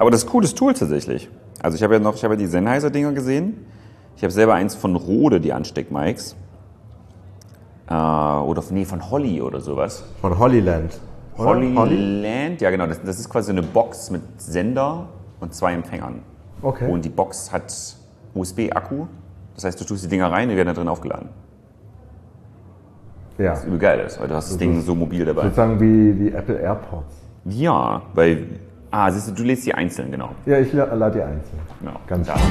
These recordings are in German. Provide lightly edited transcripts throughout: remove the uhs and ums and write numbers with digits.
Aber das ist ein cooles Tool tatsächlich. Also ich habe ja die Sennheiser-Dinger gesehen. Ich habe selber eins von Rode, die Ansteckmikes. Von Holly oder sowas. Von Hollyland. Hollyland, ja genau. Das ist quasi eine Box mit Sender und 2 Empfängern. Okay. Und die Box hat USB-Akku. Das heißt, du tust die Dinger rein, die werden da drin aufgeladen. Ja. Was übel geil ist, weil du hast das Ding so mobil dabei. Sozusagen wie die Apple AirPods. Ja, weil... siehst du, du lädst die einzeln, genau. Ja, ich lade die einzeln. Genau. Ganz da.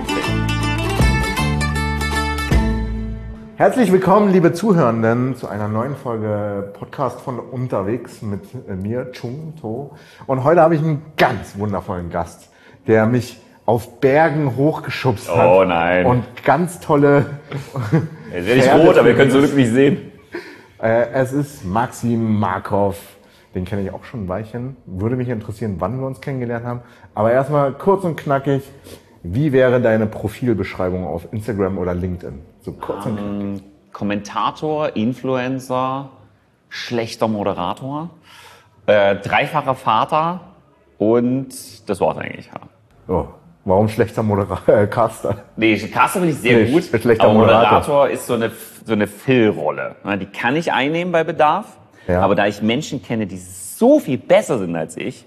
Herzlich willkommen, liebe Zuhörenden, zu einer neuen Folge Podcast von Unterwegs mit mir, Chung To. Und heute habe ich einen ganz wundervollen Gast, der mich auf Bergen hochgeschubst hat. Oh nein. Und ganz tolle... Jetzt werde ich rot, aber ihr könnt es so wirklich nicht sehen. Es ist Maxim Markov. Den kenne ich auch schon ein Weilchen. Würde mich interessieren, wann wir uns kennengelernt haben. Aber erstmal kurz und knackig. Wie wäre deine Profilbeschreibung auf Instagram oder LinkedIn? So kurz und knackig. Kommentator, Influencer, schlechter Moderator, dreifacher Vater und das war's eigentlich. Ja. Oh, warum schlechter Caster? Nee, Caster finde ich sehr gut. Schlechter aber Moderator ist so eine Fill-Rolle. Die kann ich einnehmen bei Bedarf. Ja. Aber da ich Menschen kenne, die so viel besser sind als ich,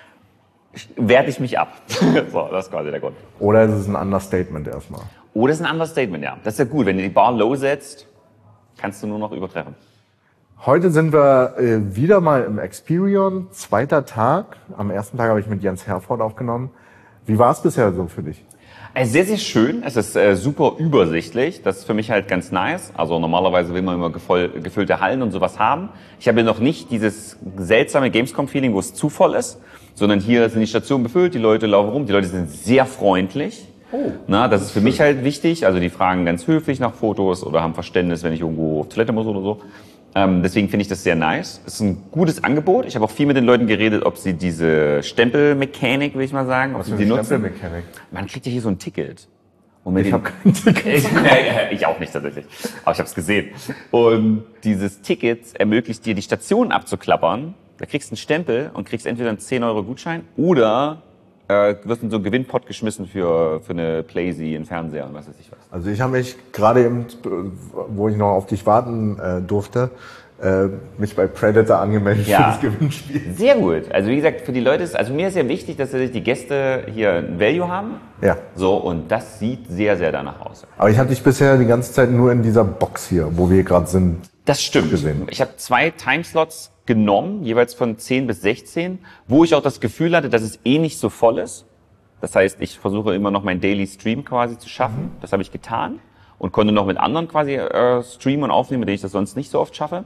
werte ich mich ab. So, das ist quasi der Grund. Oder ist es ein Understatement erstmal? Oder ist ein Understatement, ja. Das ist ja gut. Wenn du die Bar low setzt, kannst du nur noch übertreffen. Heute sind wir wieder mal im Experion, 2. Tag. Am ersten Tag habe ich mit Jens Herford aufgenommen. Wie war es bisher so für dich? Sehr, sehr schön. Es ist super übersichtlich. Das ist für mich halt ganz nice. Also normalerweise will man immer gefüllte Hallen und sowas haben. Ich habe noch nicht dieses seltsame Gamescom-Feeling, wo es zu voll ist, sondern hier sind die Stationen befüllt, die Leute laufen rum, die Leute sind sehr freundlich. Oh, das ist für mich halt wichtig. Also die fragen ganz höflich nach Fotos oder haben Verständnis, wenn ich irgendwo auf Toilette muss oder so. Deswegen finde ich das sehr nice. Es ist ein gutes Angebot. Ich habe auch viel mit den Leuten geredet, ob sie diese Stempelmechanik, will ich mal sagen, ob sie die nutzen. Stempelmechanik? Man kriegt ja hier so ein Ticket. Ich habe kein Ticket. Ich auch nicht tatsächlich, aber ich habe es gesehen. Und dieses Ticket ermöglicht dir, die Station abzuklappern. Da kriegst du einen Stempel und kriegst entweder einen 10-Euro-Gutschein oder wirst in so einen Gewinnpot geschmissen für eine Playsee, einen Fernseher und was weiß ich was. Also ich habe mich gerade eben, wo ich noch auf dich warten durfte, mich bei Predator angemeldet für das Gewinnspiel. Sehr gut. Also wie gesagt, für die Leute ist, also mir ist ja wichtig, dass die Gäste hier ein Value haben. Ja. So, und das sieht sehr, sehr danach aus. Aber ich habe dich bisher die ganze Zeit nur in dieser Box hier, wo wir gerade sind. Das stimmt. Gesehen. Ich habe 2 Timeslots genommen, jeweils von 10 bis 16, wo ich auch das Gefühl hatte, dass es nicht so voll ist. Das heißt, ich versuche immer noch meinen Daily Stream quasi zu schaffen. Das habe ich getan und konnte noch mit anderen quasi streamen und aufnehmen, mit denen ich das sonst nicht so oft schaffe.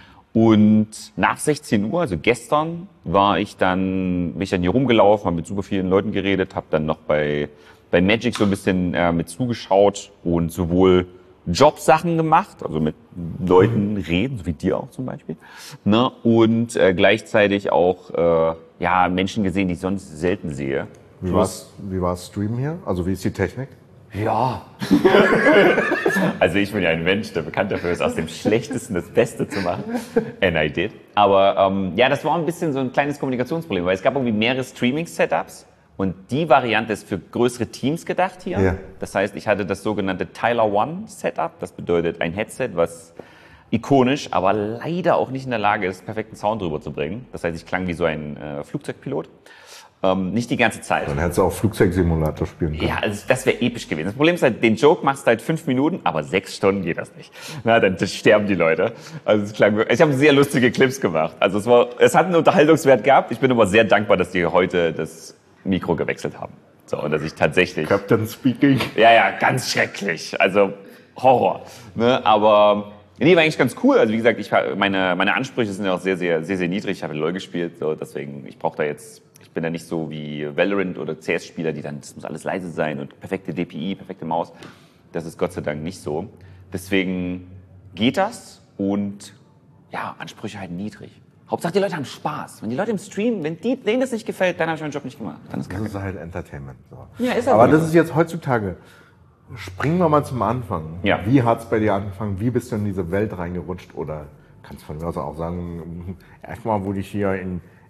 Und nach 16 Uhr, also gestern, bin ich dann hier rumgelaufen, habe mit super vielen Leuten geredet, habe dann noch bei Magic so ein bisschen mit zugeschaut und sowohl Jobsachen gemacht, also mit Leuten reden, so wie dir auch zum Beispiel, und gleichzeitig auch Menschen gesehen, die ich sonst selten sehe. Wie war Stream hier? Also wie ist die Technik? Ja. Also ich bin ja ein Mensch, der bekannt dafür ist, aus dem Schlechtesten das Beste zu machen. And I did. Aber das war ein bisschen so ein kleines Kommunikationsproblem, weil es gab irgendwie mehrere Streaming-Setups. Und die Variante ist für größere Teams gedacht hier. Ja. Das heißt, ich hatte das sogenannte Tyler One Setup. Das bedeutet ein Headset, was ikonisch, aber leider auch nicht in der Lage ist, perfekten Sound drüber zu bringen. Das heißt, ich klang wie so ein Flugzeugpilot. Nicht die ganze Zeit. Dann hättest du auch Flugzeugsimulator spielen können. Ja, also das wäre episch gewesen. Das Problem ist halt, den Joke machst du halt 5 Minuten, aber 6 Stunden geht das nicht. Dann sterben die Leute. Also es klang, ich habe sehr lustige Clips gemacht. Also es hat einen Unterhaltungswert gehabt. Ich bin aber sehr dankbar, dass die heute das Mikro gewechselt haben. So, und dass ich tatsächlich... Captain Speaking. Ja, ganz schrecklich. Also Horror. Aber war eigentlich ganz cool. Also wie gesagt, meine Ansprüche sind ja auch sehr, sehr, sehr, sehr niedrig. Ich habe LoL gespielt, so, deswegen, ich bin ja nicht so wie Valorant oder CS-Spieler, das muss alles leise sein und perfekte DPI, perfekte Maus. Das ist Gott sei Dank nicht so. Deswegen geht das und Ansprüche halt niedrig. Hauptsache, die Leute haben Spaß. Wenn die Leute im Stream, denen das nicht gefällt, dann habe ich meinen Job nicht gemacht. Dann ist das ist halt Entertainment. So. Ja, ist halt aber so. das ist jetzt heutzutage. Springen wir mal zum Anfang. Ja. Wie hat's bei dir angefangen? Wie bist du in diese Welt reingerutscht? Oder kannst du von mir aus auch sagen, erstmal wurde ich hier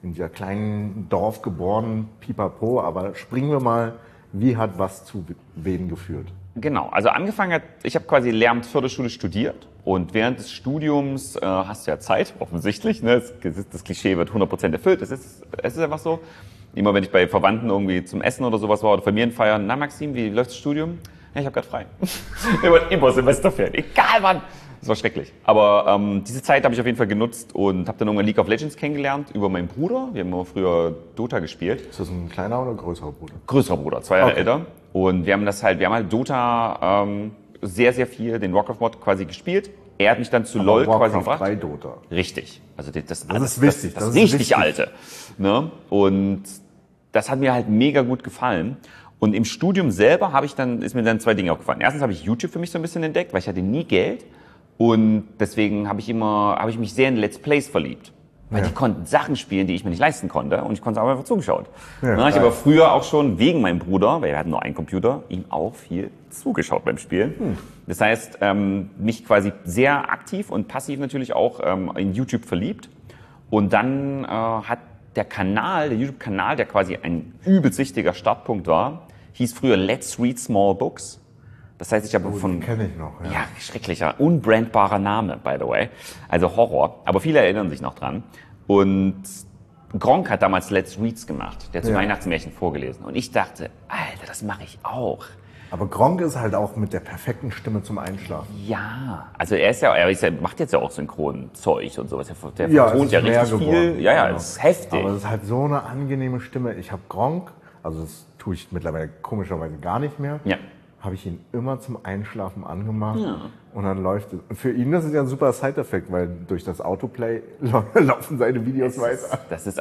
in dieser kleinen Dorf geboren, pipapo, aber springen wir mal, wie hat was zu wen geführt? Genau, also angefangen hat, ich habe quasi Lehramt Förderschule studiert und während des Studiums hast du ja Zeit, offensichtlich, ne? Das Klischee wird 100% erfüllt, es ist einfach so. Immer wenn ich bei Verwandten irgendwie zum Essen oder sowas war oder Familienfeiern, na Maxim, wie läuft das Studium? Ja, ich habe gerade frei. Wir wollten immer Semesterferien, egal wann. Das war schrecklich. Aber diese Zeit habe ich auf jeden Fall genutzt und habe dann irgendwann League of Legends kennengelernt über meinen Bruder. Wir haben immer früher Dota gespielt. Ist das ein kleiner oder größerer Bruder? Größerer Bruder, 2 Jahre älter. Und wir haben halt Dota sehr, sehr viel, den Warcraft-Mod quasi gespielt. Er hat mich dann zu Aber LoL quasi Warcraft gebracht. 3 Dota. Richtig. Also das ist wichtig. Das Das ist richtig wichtig. alte. Ne? Und das hat mir halt mega gut gefallen. Und im Studium selber ist mir dann 2 Dinge aufgefallen. Erstens habe ich YouTube für mich so ein bisschen entdeckt, weil ich hatte nie Geld. Und deswegen habe ich mich sehr in Let's Plays verliebt. Weil die konnten Sachen spielen, die ich mir nicht leisten konnte. Und ich konnte aber einfach zugeschaut. Ja, ich habe aber früher auch schon wegen meinem Bruder, weil er hat nur einen Computer, ihm auch viel zugeschaut beim Spielen. Das heißt, mich quasi sehr aktiv und passiv natürlich auch in YouTube verliebt. Und dann hat der YouTube-Kanal, der quasi ein übelst wichtiger Startpunkt war, hieß früher Let's Read Small Books. Das heißt, ich habe Den kenne ich noch. ja, schrecklicher, unbrandbarer Name, by the way. Also Horror. Aber viele erinnern sich noch dran. Und Gronkh hat damals Let's Reads gemacht. Der hat so Weihnachtsmärchen vorgelesen. Und ich dachte, Alter, das mache ich auch. Aber Gronkh ist halt auch mit der perfekten Stimme zum Einschlafen. Ja, also er macht jetzt ja auch Synchronzeug und sowas. Der Ja, vertont es ja ist mehr richtig geworden. viel. Ja, Genau. es ist heftig. Aber es ist halt so eine angenehme Stimme. Ich habe Gronkh, also das tue ich mittlerweile komischerweise gar nicht mehr. Ja. Habe ich ihn immer zum Einschlafen angemacht und dann läuft es. Und für ihn ist es ja ein super Side-Effekt, weil durch das Autoplay laufen seine Videos weiter.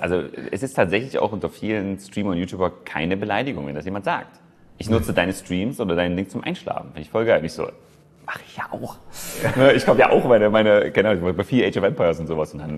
Es ist tatsächlich auch unter vielen Streamer und YouTuber keine Beleidigung, wenn das jemand sagt. Ich nutze deine Streams oder deinen Link zum Einschlafen. Finde ich voll geil. Nicht so, mache ich ja auch. Ich komme ja auch keine Ahnung, bei viel Age of Empires und sowas und dann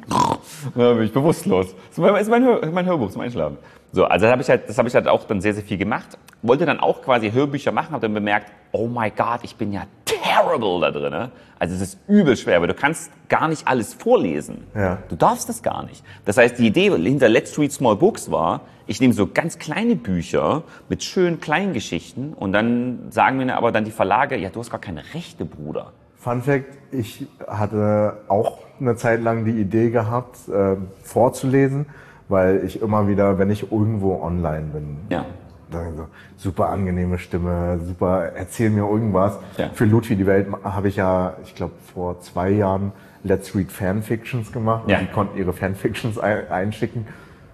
bin ich bewusstlos. Das ist mein Hörbuch zum Einschlafen. So, also das habe ich halt auch dann sehr, sehr viel gemacht. Wollte dann auch quasi Hörbücher machen, habe dann bemerkt, oh my God, ich bin ja terrible da drin. Ne? Also es ist übel schwer, weil du kannst gar nicht alles vorlesen. Ja. Du darfst das gar nicht. Das heißt, die Idee hinter Let's Read Small Books war, ich nehme so ganz kleine Bücher mit schönen kleinen Geschichten und dann sagen mir aber dann die Verlage, ja, du hast gar keine Rechte, Bruder. Fun Fact, ich hatte auch eine Zeit lang die Idee gehabt, vorzulesen, weil ich immer wieder, wenn ich irgendwo online bin, dann so, super angenehme Stimme, super, erzähl mir irgendwas. Ja. Für Ludwig die Welt habe ich ja, ich glaube, vor 2 Jahren Let's Read Fanfictions gemacht und die konnten ihre Fanfictions einschicken.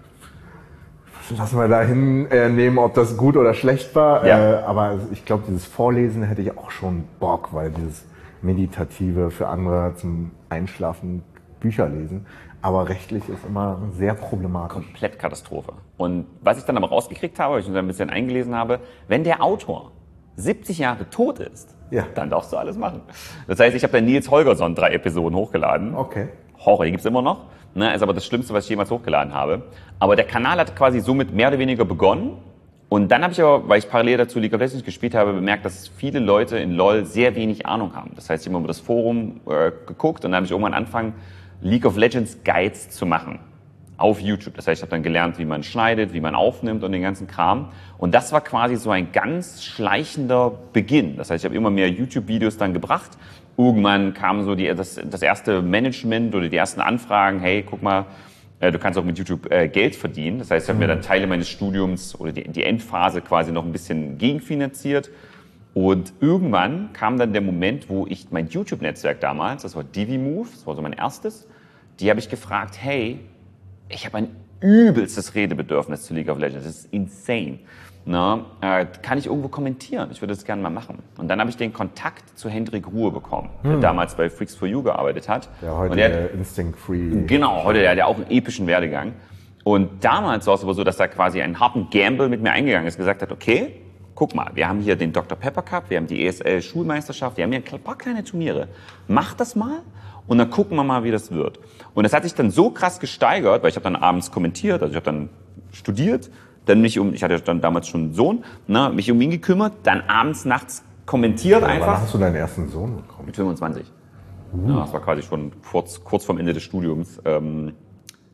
Lassen wir dahin nehmen, ob das gut oder schlecht war. Ja. Aber ich glaube, dieses Vorlesen hätte ich auch schon Bock, weil dieses Meditative für andere zum Einschlafen Bücher lesen. Aber rechtlich ist immer sehr problematisch. Komplett Katastrophe. Und was ich dann aber rausgekriegt habe, weil ich mich ein bisschen eingelesen habe, wenn der Autor 70 Jahre tot ist, dann darfst du alles machen. Das heißt, ich habe dann Nils Holgersson 3 Episoden hochgeladen. Okay. Horror, die gibt's immer noch. Ne, ist aber das Schlimmste, was ich jemals hochgeladen habe. Aber der Kanal hat quasi somit mehr oder weniger begonnen. Und dann habe ich aber, weil ich parallel dazu League of Legends gespielt habe, bemerkt, dass viele Leute in LoL sehr wenig Ahnung haben. Das heißt, ich habe über das Forum geguckt und dann habe ich irgendwann angefangen, League of Legends Guides zu machen. Auf YouTube. Das heißt, ich habe dann gelernt, wie man schneidet, wie man aufnimmt und den ganzen Kram. Und das war quasi so ein ganz schleichender Beginn. Das heißt, ich habe immer mehr YouTube-Videos dann gebracht. Irgendwann kam so das erste Management oder die ersten Anfragen, hey, guck mal, du kannst auch mit YouTube Geld verdienen. Das heißt, ich habe mir dann Teile meines Studiums oder die Endphase quasi noch ein bisschen gegenfinanziert. Und irgendwann kam dann der Moment, wo ich mein YouTube-Netzwerk damals, das war Divimove, das war so mein erstes, die habe ich gefragt, hey, ich habe ein übelstes Redebedürfnis zu League of Legends, das ist insane. Na, kann ich irgendwo kommentieren? Ich würde das gerne mal machen. Und dann habe ich den Kontakt zu Hendrik Ruhe bekommen, der damals bei Freaks4U gearbeitet hat. Der heute der Instinct Free. Genau, heute der hat ja auch einen epischen Werdegang. Und damals war es aber so, dass er quasi einen harten Gamble mit mir eingegangen ist, gesagt hat, okay, guck mal, wir haben hier den Dr. Pepper Cup, wir haben die ESL Schulmeisterschaft, wir haben hier ein paar kleine Turniere. Mach das mal und dann gucken wir mal, wie das wird. Und das hat sich dann so krass gesteigert, weil ich habe dann abends kommentiert, also ich habe dann studiert, dann ich hatte ja dann damals schon einen Sohn, mich um ihn gekümmert, dann abends, nachts kommentiert einfach. Wann hast du deinen ersten Sohn bekommen? Mit 25. Ja, das war quasi schon kurz vorm Ende des Studiums.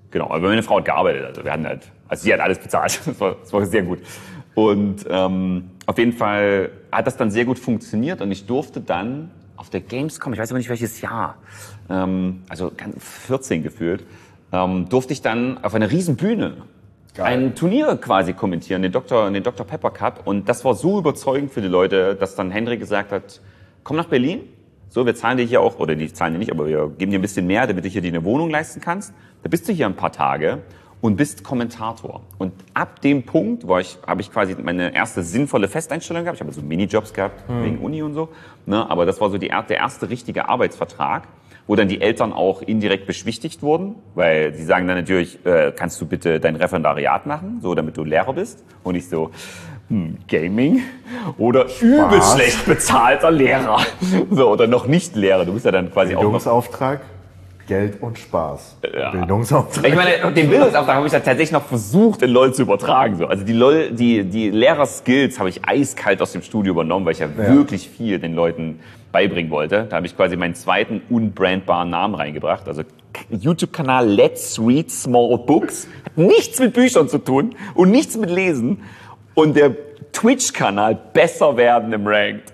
Genau, aber meine Frau hat gearbeitet, also sie hat alles bezahlt, das war sehr gut. Und auf jeden Fall hat das dann sehr gut funktioniert und ich durfte dann auf der Gamescom, ich weiß aber nicht welches Jahr, also 14 gefühlt, durfte ich dann auf einer riesen Bühne ein Turnier quasi kommentieren, den Dr. Pepper Cup. Und das war so überzeugend für die Leute, dass dann Henry gesagt hat, komm nach Berlin. So, wir zahlen dir hier auch, oder die zahlen dir nicht, aber wir geben dir ein bisschen mehr, damit du hier dir eine Wohnung leisten kannst. Da bist du hier ein paar Tage und bist Kommentator. Und ab dem Punkt habe ich quasi meine erste sinnvolle Festeinstellung gehabt. Ich habe so Minijobs gehabt, wegen Uni und so. Ne? Aber das war so der erste richtige Arbeitsvertrag, wo dann die Eltern auch indirekt beschwichtigt wurden, weil sie sagen dann natürlich, kannst du bitte dein Referendariat machen, so damit du Lehrer bist? Und ich so, Gaming oder übel schlecht bezahlter Lehrer. So, oder noch nicht Lehrer. Du bist ja dann quasi Bildungsauftrag, Geld und Spaß. Ja. Bildungsauftrag. Ich meine, den Bildungsauftrag habe ich ja tatsächlich noch versucht, in LOL zu übertragen. So. Also die Lehrerskills habe ich eiskalt aus dem Studio übernommen, weil ich ja wirklich viel den Leuten beibringen wollte. Da habe ich quasi meinen zweiten unbrandbaren Namen reingebracht. Also YouTube-Kanal Let's Read Small Books. Hat nichts mit Büchern zu tun und nichts mit Lesen. Und der Twitch-Kanal Besser werden im Ranked.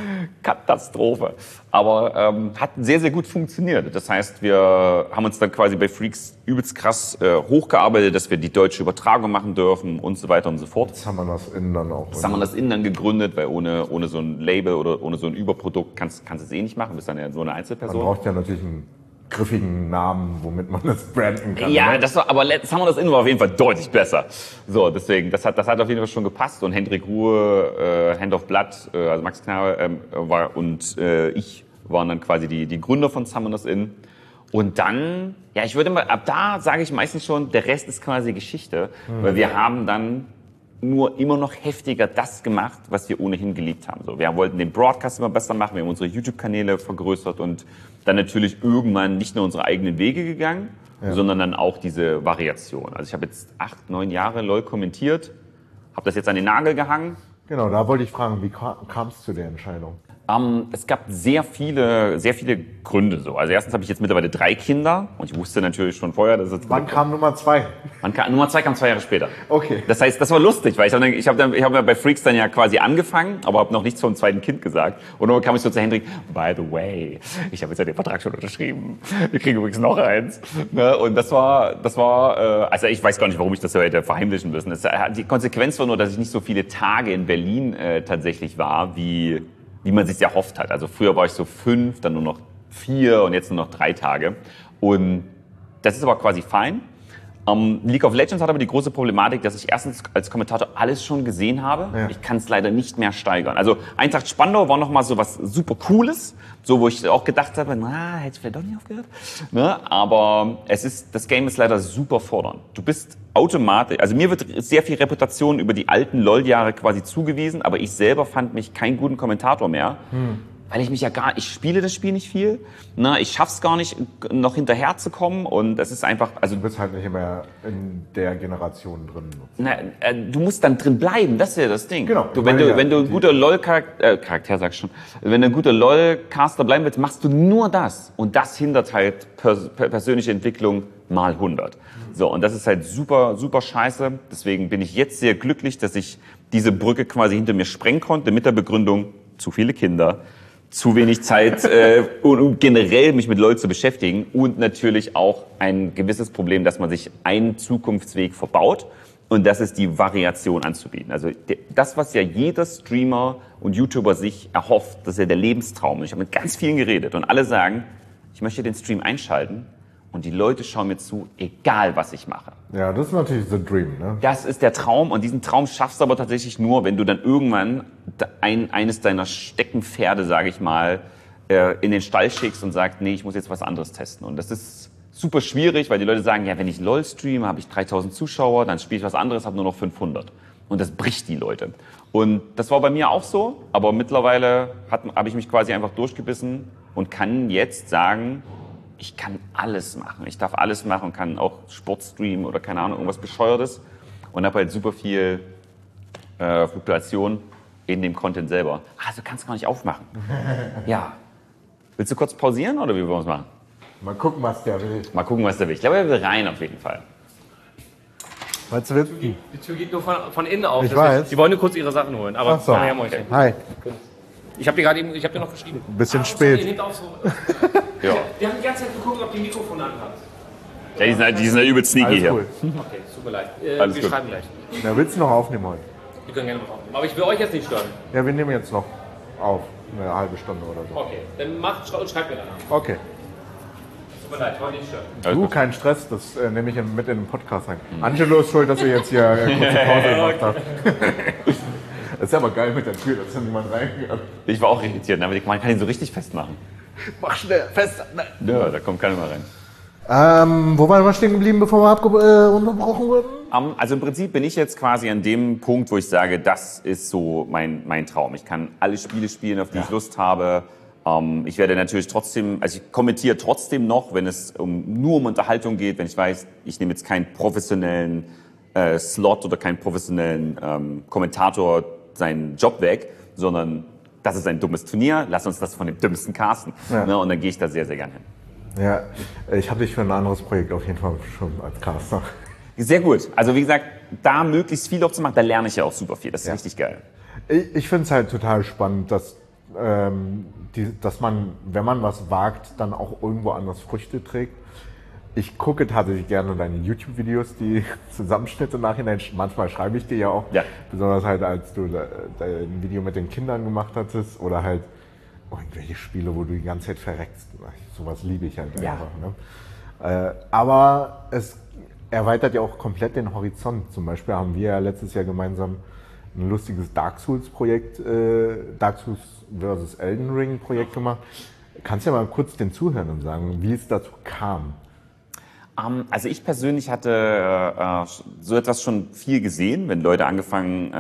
Katastrophe. Aber hat sehr, sehr gut funktioniert. Das heißt, wir haben uns dann quasi bei Freaks übelst krass hochgearbeitet, dass wir die deutsche Übertragung machen dürfen und so weiter und so fort. Das haben wir das innen dann auch. Das haben wir das innen dann gegründet, weil ohne so ein Label oder ohne so ein Überprodukt kannst du es eh nicht machen. Du bist dann ja so eine Einzelperson. Man braucht ja natürlich einen griffigen Namen, womit man das branden kann. Ja, ne? aber das haben wir das innen war auf jeden Fall deutlich besser. So, deswegen, das hat auf jeden Fall schon gepasst. Und Hendrik Ruhe, Hand of Blood, also Max Knabe und ich waren dann quasi die Gründer von Summoners Inn. Und dann, ja, ich würde mal, ab da sage ich meistens schon, der Rest ist quasi Geschichte. Weil wir haben dann nur immer noch heftiger das gemacht, was wir ohnehin geliebt haben. So, wir wollten den Broadcast immer besser machen, wir haben unsere YouTube-Kanäle vergrößert und dann natürlich irgendwann nicht nur unsere eigenen Wege gegangen, sondern dann auch diese Variation. Also ich habe jetzt 8, 9 Jahre LOL kommentiert, habe das jetzt an den Nagel gehangen. Genau, da wollte ich fragen, wie kam es zu der Entscheidung? Es gab sehr viele Gründe so. Also erstens habe ich jetzt mittlerweile 3 Kinder und ich wusste natürlich schon vorher, dass es... Wann kam Nummer 2? Nummer 2 kam 2 Jahre später. Okay. Das heißt, das war lustig, weil ich hab ja bei Freaks dann ja quasi angefangen, aber habe noch nichts vom zweiten Kind gesagt. Und dann kam ich so zu Hendrik, by the way, ich habe jetzt ja den Vertrag schon unterschrieben. Wir kriegen übrigens noch eins. Ne? Und das war, also ich weiß gar nicht, warum ich das so hätte verheimlichen müssen. Die Konsequenz war nur, dass ich nicht so viele Tage in Berlin tatsächlich war, wie man sich erhofft hat. Also früher war ich so 5, dann nur noch 4 und jetzt nur noch 3 Tage. Und das ist aber quasi fein. League of Legends hat aber die große Problematik, dass ich erstens als Kommentator alles schon gesehen habe. Ja. Ich kann es leider nicht mehr steigern. Also Eintracht Spandau war nochmal so was super Cooles, so wo ich auch gedacht habe, hätte ich vielleicht doch nicht aufgehört. Ne? Aber das Game ist leider super fordernd. Du bist automatisch, also mir wird sehr viel Reputation über die alten LOL-Jahre quasi zugewiesen, aber ich selber fand mich keinen guten Kommentator mehr. Weil ich ich spiele das Spiel nicht viel, ne, ich schaff's gar nicht, noch hinterherzukommen und es ist einfach, also... Du bist halt nicht immer in der Generation drin. Du musst dann drin bleiben, das ist ja das Ding. Genau. Wenn du ein guter LOL-Charakter, sagst schon, wenn du ein guter LOL-Caster bleiben willst, machst du nur das und das hindert halt persönliche Entwicklung mal 100. So, und das ist halt super, super scheiße, deswegen bin ich jetzt sehr glücklich, dass ich diese Brücke quasi hinter mir sprengen konnte mit der Begründung, zu viele Kinder, zu wenig Zeit, um generell mich mit LOL zu beschäftigen und natürlich auch ein gewisses Problem, dass man sich einen Zukunftsweg verbaut und das ist die Variation anzubieten. Also das, was ja jeder Streamer und YouTuber sich erhofft, das ist ja der Lebenstraum. Und ich habe mit ganz vielen geredet und alle sagen, ich möchte den Stream einschalten und die Leute schauen mir zu, egal was ich mache. Ja, das ist natürlich the dream, ne? Das ist der Traum und diesen Traum schaffst du aber tatsächlich nur, wenn du dann irgendwann eines deiner Steckenpferde, sage ich mal, in den Stall schickst und sagst, nee, ich muss jetzt was anderes testen. Und das ist super schwierig, weil die Leute sagen, ja, wenn ich LOL streame, habe ich 3000 Zuschauer, dann spiele ich was anderes, habe nur noch 500. Und das bricht die Leute. Und das war bei mir auch so, aber mittlerweile habe ich mich quasi einfach durchgebissen und kann jetzt sagen, ich kann alles machen. Ich darf alles machen und kann auch Sport streamen oder keine Ahnung, irgendwas Bescheuertes. Und habe halt super viel Fluktuation in dem Content selber. Also kannst du gar nicht aufmachen. Ja. Willst du kurz pausieren oder wie wollen wir es machen? Mal gucken, was der will. Mal gucken, was der will. Ich glaube, er will rein auf jeden Fall. Was willst du? Die Tür geht nur von innen auf. Ich weiß. Die wollen nur kurz ihre Sachen holen. Aber Ach so. nachher, Mäuschen. Hi. Ich habe dir gerade eben, ich habe dir noch geschrieben. Bisschen Ihr spät. nehmt auf so. Ja. Wir haben die ganze Zeit geguckt, ob die Mikrofone anhabt. Ja, die sind halt übel sneaky Alles hier. cool. Okay, tut mir leid. Alles Wir gut. schreiben gleich. Na, willst du noch aufnehmen heute? Wir können gerne was aufnehmen. Aber ich will euch jetzt nicht stören. Ja, wir nehmen jetzt noch auf. Eine halbe Stunde oder so. Okay, dann macht und schreibt mir danach. Okay. Tut mir leid, ich wollte nicht stören. Alles Du, gut. kein Stress, das nehme ich mit in den Podcast rein. Angelo ist schuld, dass wir jetzt hier kurze Pause gemacht haben. Das ist aber geil mit der Tür, dass da niemand reingeht. Ich war auch irritiert, aber man kann ihn so richtig festmachen. Mach schnell, fest. Nein. Ja, da kommt keiner mehr rein. Wo waren wir stehen geblieben, bevor wir unterbrochen wurden? Also im Prinzip bin ich jetzt quasi an dem Punkt, wo ich sage, das ist so mein Traum. Ich kann alle Spiele spielen, auf die ich Lust habe. Ich werde natürlich trotzdem, also ich kommentiere trotzdem noch, wenn es nur um Unterhaltung geht, wenn ich weiß, ich nehme jetzt keinen professionellen Slot oder keinen professionellen Kommentator seinen Job weg, sondern das ist ein dummes Turnier, lass uns das von dem Dümmsten casten. Ja. Ne, und dann gehe ich da sehr, sehr gern hin. Ja, ich habe dich für ein anderes Projekt auf jeden Fall schon als Caster. Sehr gut. Also wie gesagt, da möglichst viel auch zu machen, da lerne ich ja auch super viel. Das ist richtig geil. Ich finde es halt total spannend, dass man, wenn man was wagt, dann auch irgendwo anders Früchte trägt. Ich gucke tatsächlich gerne deine YouTube-Videos, die Zusammenschnitte im Nachhinein. Manchmal schreibe ich dir ja auch, besonders halt, als du dein Video mit den Kindern gemacht hattest oder halt irgendwelche Spiele, wo du die ganze Zeit verreckst. Sowas liebe ich halt einfach. Ne? Aber es erweitert ja auch komplett den Horizont. Zum Beispiel haben wir ja letztes Jahr gemeinsam ein lustiges Dark Souls-Projekt, Dark Souls vs. Elden Ring-Projekt gemacht. Kannst du ja mal kurz den Zuhörern sagen, wie es dazu kam? Also ich persönlich hatte so etwas schon viel gesehen, wenn Leute angefangen,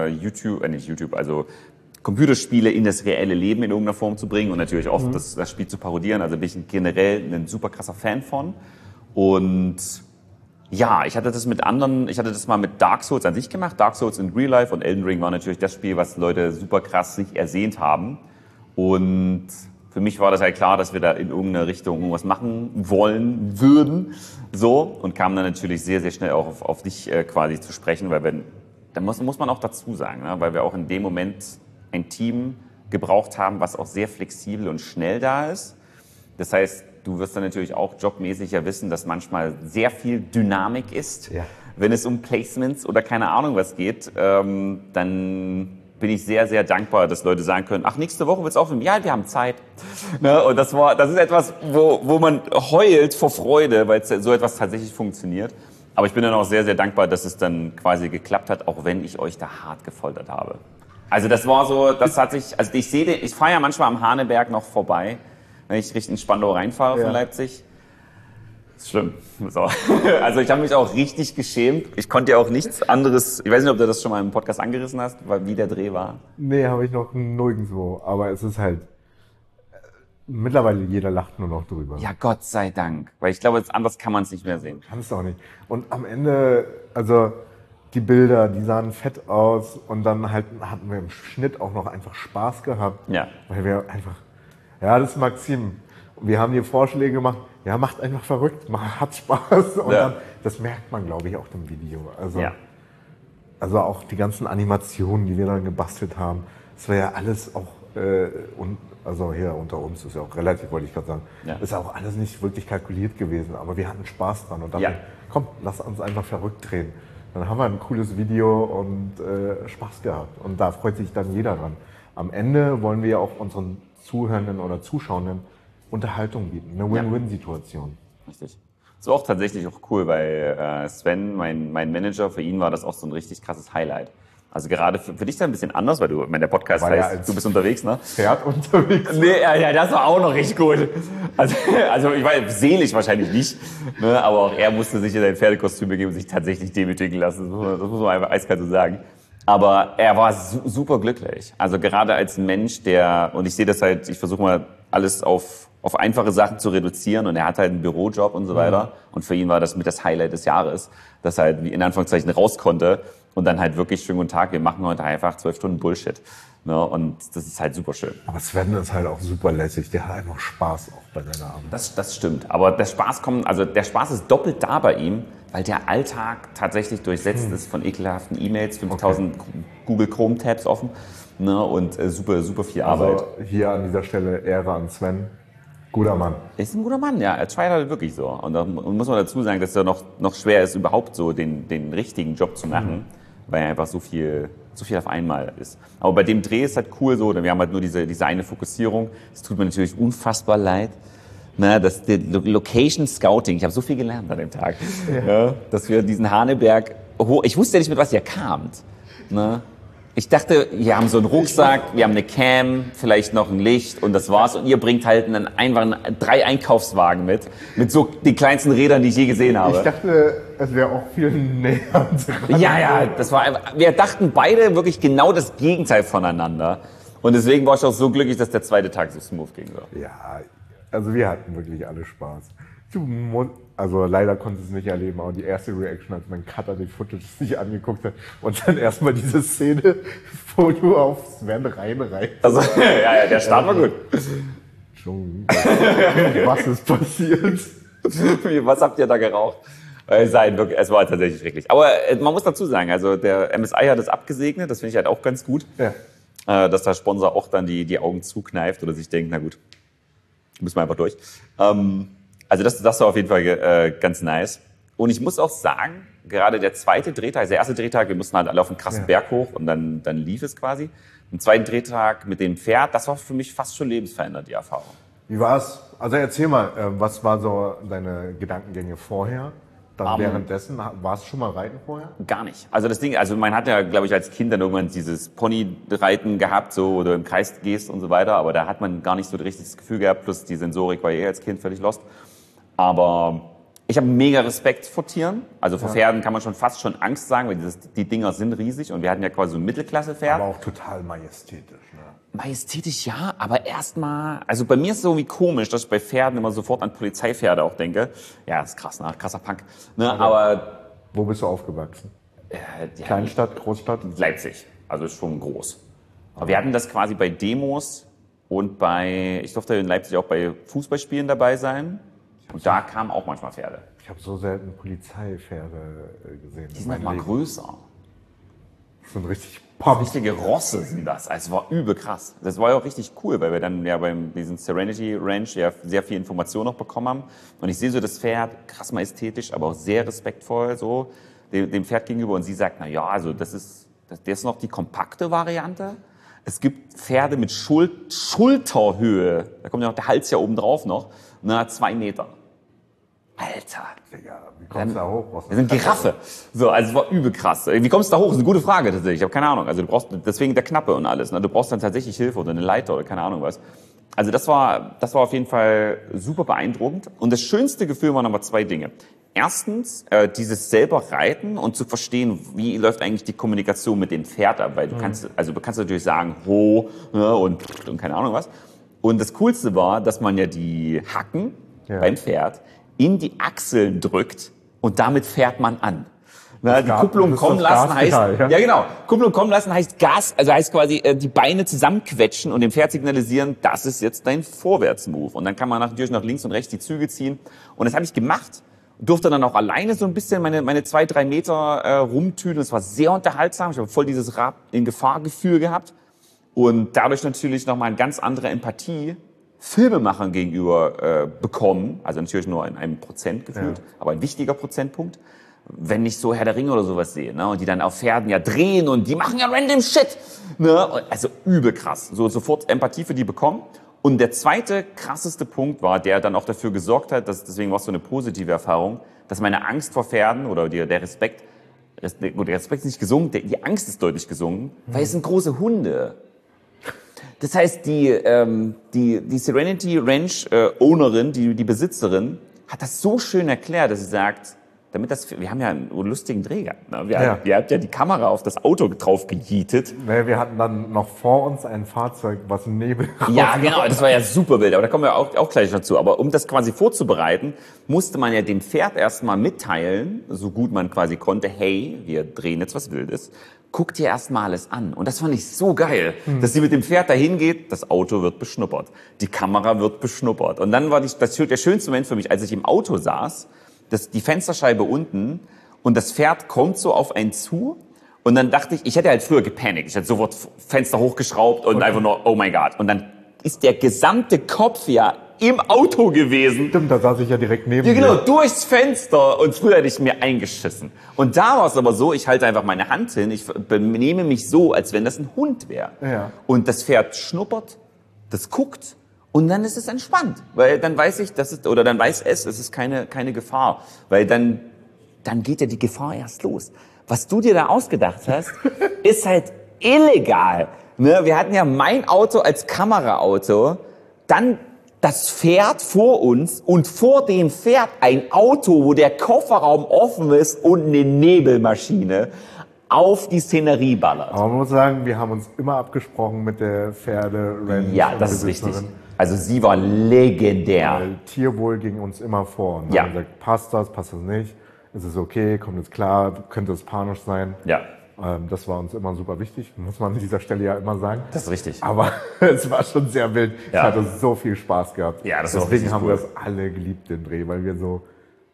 also Computerspiele in das reelle Leben in irgendeiner Form zu bringen und natürlich auch das Spiel zu parodieren. Also bin ich generell ein super krasser Fan von. Und ja, ich hatte das mal mit Dark Souls an sich gemacht. Dark Souls in Real Life und Elden Ring war natürlich das Spiel, was Leute super krass sich ersehnt haben. Und für mich war das halt klar, dass wir da in irgendeine Richtung irgendwas machen würden. So. Und kam dann natürlich sehr, sehr schnell auch auf dich quasi zu sprechen, weil da muss man auch dazu sagen, ne? Weil wir auch in dem Moment ein Team gebraucht haben, was auch sehr flexibel und schnell da ist. Das heißt, du wirst dann natürlich auch jobmäßig ja wissen, dass manchmal sehr viel Dynamik ist. Ja. Wenn es um Placements oder keine Ahnung was geht, dann bin ich sehr, sehr dankbar, dass Leute sagen können, ach, nächste Woche wird's aufnehmen. Ja, wir haben Zeit. Ne? Und das ist etwas, wo man heult vor Freude, weil so etwas tatsächlich funktioniert. Aber ich bin dann auch sehr, sehr dankbar, dass es dann quasi geklappt hat, auch wenn ich euch da hart gefoltert habe. Also das war so, ich fahre ja manchmal am Haneberg noch vorbei, wenn ich Richtung Spandau reinfahre von Leipzig. Das ist schlimm. So. Also ich habe mich auch richtig geschämt. Ich konnte ja auch nichts anderes, ich weiß nicht, ob du das schon mal im Podcast angerissen hast, wie der Dreh war. Nee, habe ich noch nirgendwo. Aber es ist halt, mittlerweile jeder lacht nur noch drüber. Ja, Gott sei Dank. Weil ich glaube, anders kann man es nicht mehr sehen. Kannst du auch nicht. Und am Ende, also die Bilder, die sahen fett aus und dann halt hatten wir im Schnitt auch noch einfach Spaß gehabt. Ja. Weil wir einfach, ja, das ist Maxim. Wir haben dir Vorschläge gemacht, ja, macht einfach verrückt, hat Spaß. Und dann, das merkt man, glaube ich, auch im Video. Also auch die ganzen Animationen, die wir dann gebastelt haben, das war ja alles auch, also hier unter uns ist ja auch relativ, wollte ich gerade sagen, ist ja auch alles nicht wirklich kalkuliert gewesen, aber wir hatten Spaß dran und dann, komm, lass uns einfach verrückt drehen. Dann haben wir ein cooles Video und Spaß gehabt. Und da freut sich dann jeder dran. Am Ende wollen wir ja auch unseren Zuhörenden oder Zuschauenden Unterhaltung bieten. Eine Win-Win-Situation. Richtig. Das war auch tatsächlich auch cool, weil Sven, mein Manager, für ihn war das auch so ein richtig krasses Highlight. Also gerade für dich ist das ein bisschen anders, weil der Podcast heißt, du bist unterwegs, ne? Pferd unterwegs. Nee, ja, das war auch noch richtig gut. Also ich weiß, seelisch wahrscheinlich nicht, ne? Aber auch er musste sich in sein Pferdekostüm begeben und sich tatsächlich demütigen lassen. Das muss man einfach eiskalt so sagen. Aber er war super glücklich. Also gerade als Mensch, und ich sehe das halt, ich versuche mal alles auf einfache Sachen zu reduzieren und er hat halt einen Bürojob und so weiter. Und für ihn war das mit das Highlight des Jahres, dass er halt wie in Anführungszeichen raus konnte Und dann halt wirklich schönen guten Tag, wir machen heute einfach 12 Stunden Bullshit. Ne? Und das ist halt super schön. Aber Sven ist halt auch super lässig. Der hat einfach Spaß auch bei seiner Arbeit. Das stimmt. Aber der Spaß ist doppelt da bei ihm, weil der Alltag tatsächlich durchsetzt ist von ekelhaften E-Mails, 5000 Google Chrome Tabs offen, ne? Und super viel Arbeit. Also hier an dieser Stelle Ehre an Sven. Guter Mann. Ist ein guter Mann, ja. Er scheitert wirklich so. Und da muss man dazu sagen, dass es ja noch schwer ist, überhaupt so den richtigen Job zu machen, weil er einfach so viel auf einmal ist. Aber bei dem Dreh ist halt cool so, wir haben halt nur diese eine Fokussierung. Es tut mir natürlich unfassbar leid. Na, der Location Scouting, ich habe so viel gelernt an dem Tag, ja, dass wir diesen Haneberg, ich wusste ja nicht, mit was ihr kamt. Ne? Ich dachte, wir haben so einen Rucksack, wir haben eine Cam, vielleicht noch ein Licht und das war's. Und ihr bringt halt einfach 3 Einkaufswagen mit so den kleinsten Rädern, die ich je gesehen habe. Ich dachte, es wäre auch viel näher dran. Ja, das war einfach, wir dachten beide wirklich genau das Gegenteil voneinander. Und deswegen war ich auch so glücklich, dass der zweite Tag so smooth ging. So. Ja, also wir hatten wirklich alle Spaß. Also leider konnte es nicht erleben, aber die erste Reaction, als mein Cutter den Footage sich angeguckt hat und dann erstmal diese Szene, wo du auf Sven reinreißt. Also, ja, der Start war gut. Was ist passiert? Was habt ihr da geraucht? Es war tatsächlich schrecklich. Aber man muss dazu sagen, also der MSI hat es abgesegnet, das finde ich halt auch ganz gut, dass der Sponsor auch dann die Augen zukneift oder sich denkt, na gut, müssen wir einfach durch. Also das war auf jeden Fall ganz nice. Und ich muss auch sagen, gerade der zweite Drehtag, also der erste Drehtag, wir mussten halt alle auf einen krassen Berg hoch und dann lief es quasi. Im zweiten Drehtag mit dem Pferd, das war für mich fast schon lebensverändert, die Erfahrung. Wie war's? Also erzähl mal, was war so deine Gedankengänge vorher? Dann währenddessen, warst du schon mal reiten vorher? Gar nicht. Also das Ding, also man hat ja, glaube ich, als Kind dann irgendwann dieses Ponyreiten gehabt, so, oder im Kreis gehst und so weiter, aber da hat man gar nicht so richtig das Gefühl gehabt, plus die Sensorik war als Kind völlig lost. Aber ich habe mega Respekt vor Tieren. Also vor Pferden kann man fast schon Angst sagen, weil die Dinger sind riesig und wir hatten ja quasi so ein Mittelklasse-Pferd. Aber auch total majestätisch, ne? Majestätisch ja, aber erstmal, also bei mir ist es irgendwie komisch, dass ich bei Pferden immer sofort an Polizeipferde auch denke. Ja, das ist krass, ne? Krasser Punk. Ne? Aber wo bist du aufgewachsen? Ja, Kleinstadt, Großstadt? Leipzig, also ist schon groß. Aber wir hatten das quasi bei Demos und ich durfte in Leipzig auch bei Fußballspielen dabei sein. Und da kamen auch manchmal Pferde. Ich habe so selten Polizeipferde gesehen. Die sind noch mal größer. So ein richtig Richtige Rosse sind das. Also es war übel krass. Das war ja auch richtig cool, weil wir dann ja bei diesem Serenity Ranch ja sehr viel Information noch bekommen haben. Und ich sehe so das Pferd, krass majestätisch, aber auch sehr respektvoll so dem Pferd gegenüber. Und sie sagt, na ja, also das ist noch die kompakte Variante. Es gibt Pferde mit Schulterhöhe. Da kommt ja noch der Hals ja oben drauf noch. 2 Meter. Alter. Digga, wie kommst du da hoch? Wir sind Giraffe. So, also es war übel krass. Wie kommst du da hoch? Das ist eine gute Frage tatsächlich. Ich habe keine Ahnung. Also du brauchst deswegen der Knappe und alles. Ne? Du brauchst dann tatsächlich Hilfe oder eine Leiter oder keine Ahnung was. Also das war auf jeden Fall super beeindruckend. Und das schönste Gefühl waren aber 2 Dinge. Erstens, dieses selber Reiten und zu verstehen, wie läuft eigentlich die Kommunikation mit dem Pferd ab. Weil du kannst natürlich sagen, ho, ne, und keine Ahnung was. Und das Coolste war, dass man ja die Hacken beim Pferd in die Achseln drückt und damit fährt man an. Na, die Kupplung kommen lassen heißt, ja genau, Kupplung kommen lassen heißt Gas, also heißt quasi die Beine zusammenquetschen und dem Pferd signalisieren, das ist jetzt dein Vorwärtsmove. Und dann kann man natürlich nach links und rechts die Züge ziehen. Und das habe ich gemacht, durfte dann auch alleine so ein bisschen meine 2-3 Meter rumtüdeln. Das war sehr unterhaltsam, ich habe voll dieses Rad in Gefahrgefühl gehabt und dadurch natürlich nochmal eine ganz andere Empathie Filmemachern gegenüber bekommen, also natürlich nur in einem Prozent gefühlt, aber ein wichtiger Prozentpunkt, wenn ich so Herr der Ringe oder sowas sehe, ne, und die dann auf Pferden ja drehen und die machen ja random Shit, ne, also übel krass, so sofort Empathie für die bekommen. Und der zweite krasseste Punkt war, der dann auch dafür gesorgt hat, deswegen war es so eine positive Erfahrung, dass meine Angst vor Pferden oder der Respekt ist nicht gesunken, die Angst ist deutlich gesunken, weil es sind große Hunde. Das heißt, die Serenity Ranch Ownerin, die Besitzerin, hat das so schön erklärt, dass sie sagt, wir haben ja einen lustigen Dreh gehabt. Ne? Ihr habt ja die Kamera auf das Auto drauf gejietet. Nee, wir hatten dann noch vor uns ein Fahrzeug, was im Nebel Ja, genau, das war ja super wild, aber da kommen wir auch gleich dazu. Aber um das quasi vorzubereiten, musste man ja dem Pferd erstmal mitteilen, so gut man quasi konnte, hey, wir drehen jetzt was Wildes. Guck dir erstmal alles an. Und das fand ich so geil, dass sie mit dem Pferd dahin geht, das Auto wird beschnuppert, die Kamera wird beschnuppert. Und dann war der schönste Moment für mich, als ich im Auto saß, die Fensterscheibe unten und das Pferd kommt so auf einen zu. Und dann dachte ich hätte halt früher gepanikt. Ich hätte sofort Fenster hochgeschraubt und einfach nur, oh mein Gott. Und dann ist der gesamte Kopf ja im Auto gewesen. Stimmt, da saß ich ja direkt neben Ja, genau, dir. durchs Fenster. Und früher hätte ich mir eingeschissen. Und da war es aber so, ich halte einfach meine Hand hin, ich benehme mich so, als wenn das ein Hund wäre. Ja. Und das Pferd schnuppert, das guckt und dann ist es entspannt. Weil dann weiß ich, es ist keine Gefahr. Weil dann geht ja die Gefahr erst los. Was du dir da ausgedacht hast, ist halt illegal. Ne? Wir hatten ja mein Auto als Kameraauto, dann das Pferd vor uns und vor dem Pferd ein Auto, wo der Kofferraum offen ist und eine Nebelmaschine auf die Szenerie ballert. Aber man muss sagen, wir haben uns immer abgesprochen mit der Ja, das ist richtig. Also sie war legendär. Weil Tierwohl ging uns immer vor. Und Ja. haben gesagt, passt das nicht? Ist es okay? Kommt es klar? Könnte es panisch sein? Ja, Das war uns immer super wichtig, muss man an dieser Stelle ja immer sagen. das ist richtig. Aber es war schon sehr wild. Ja. Ich hatte so viel Spaß gehabt. Ja, das war auch Deswegen richtig haben cool. wir das alle geliebt, den Dreh, weil wir so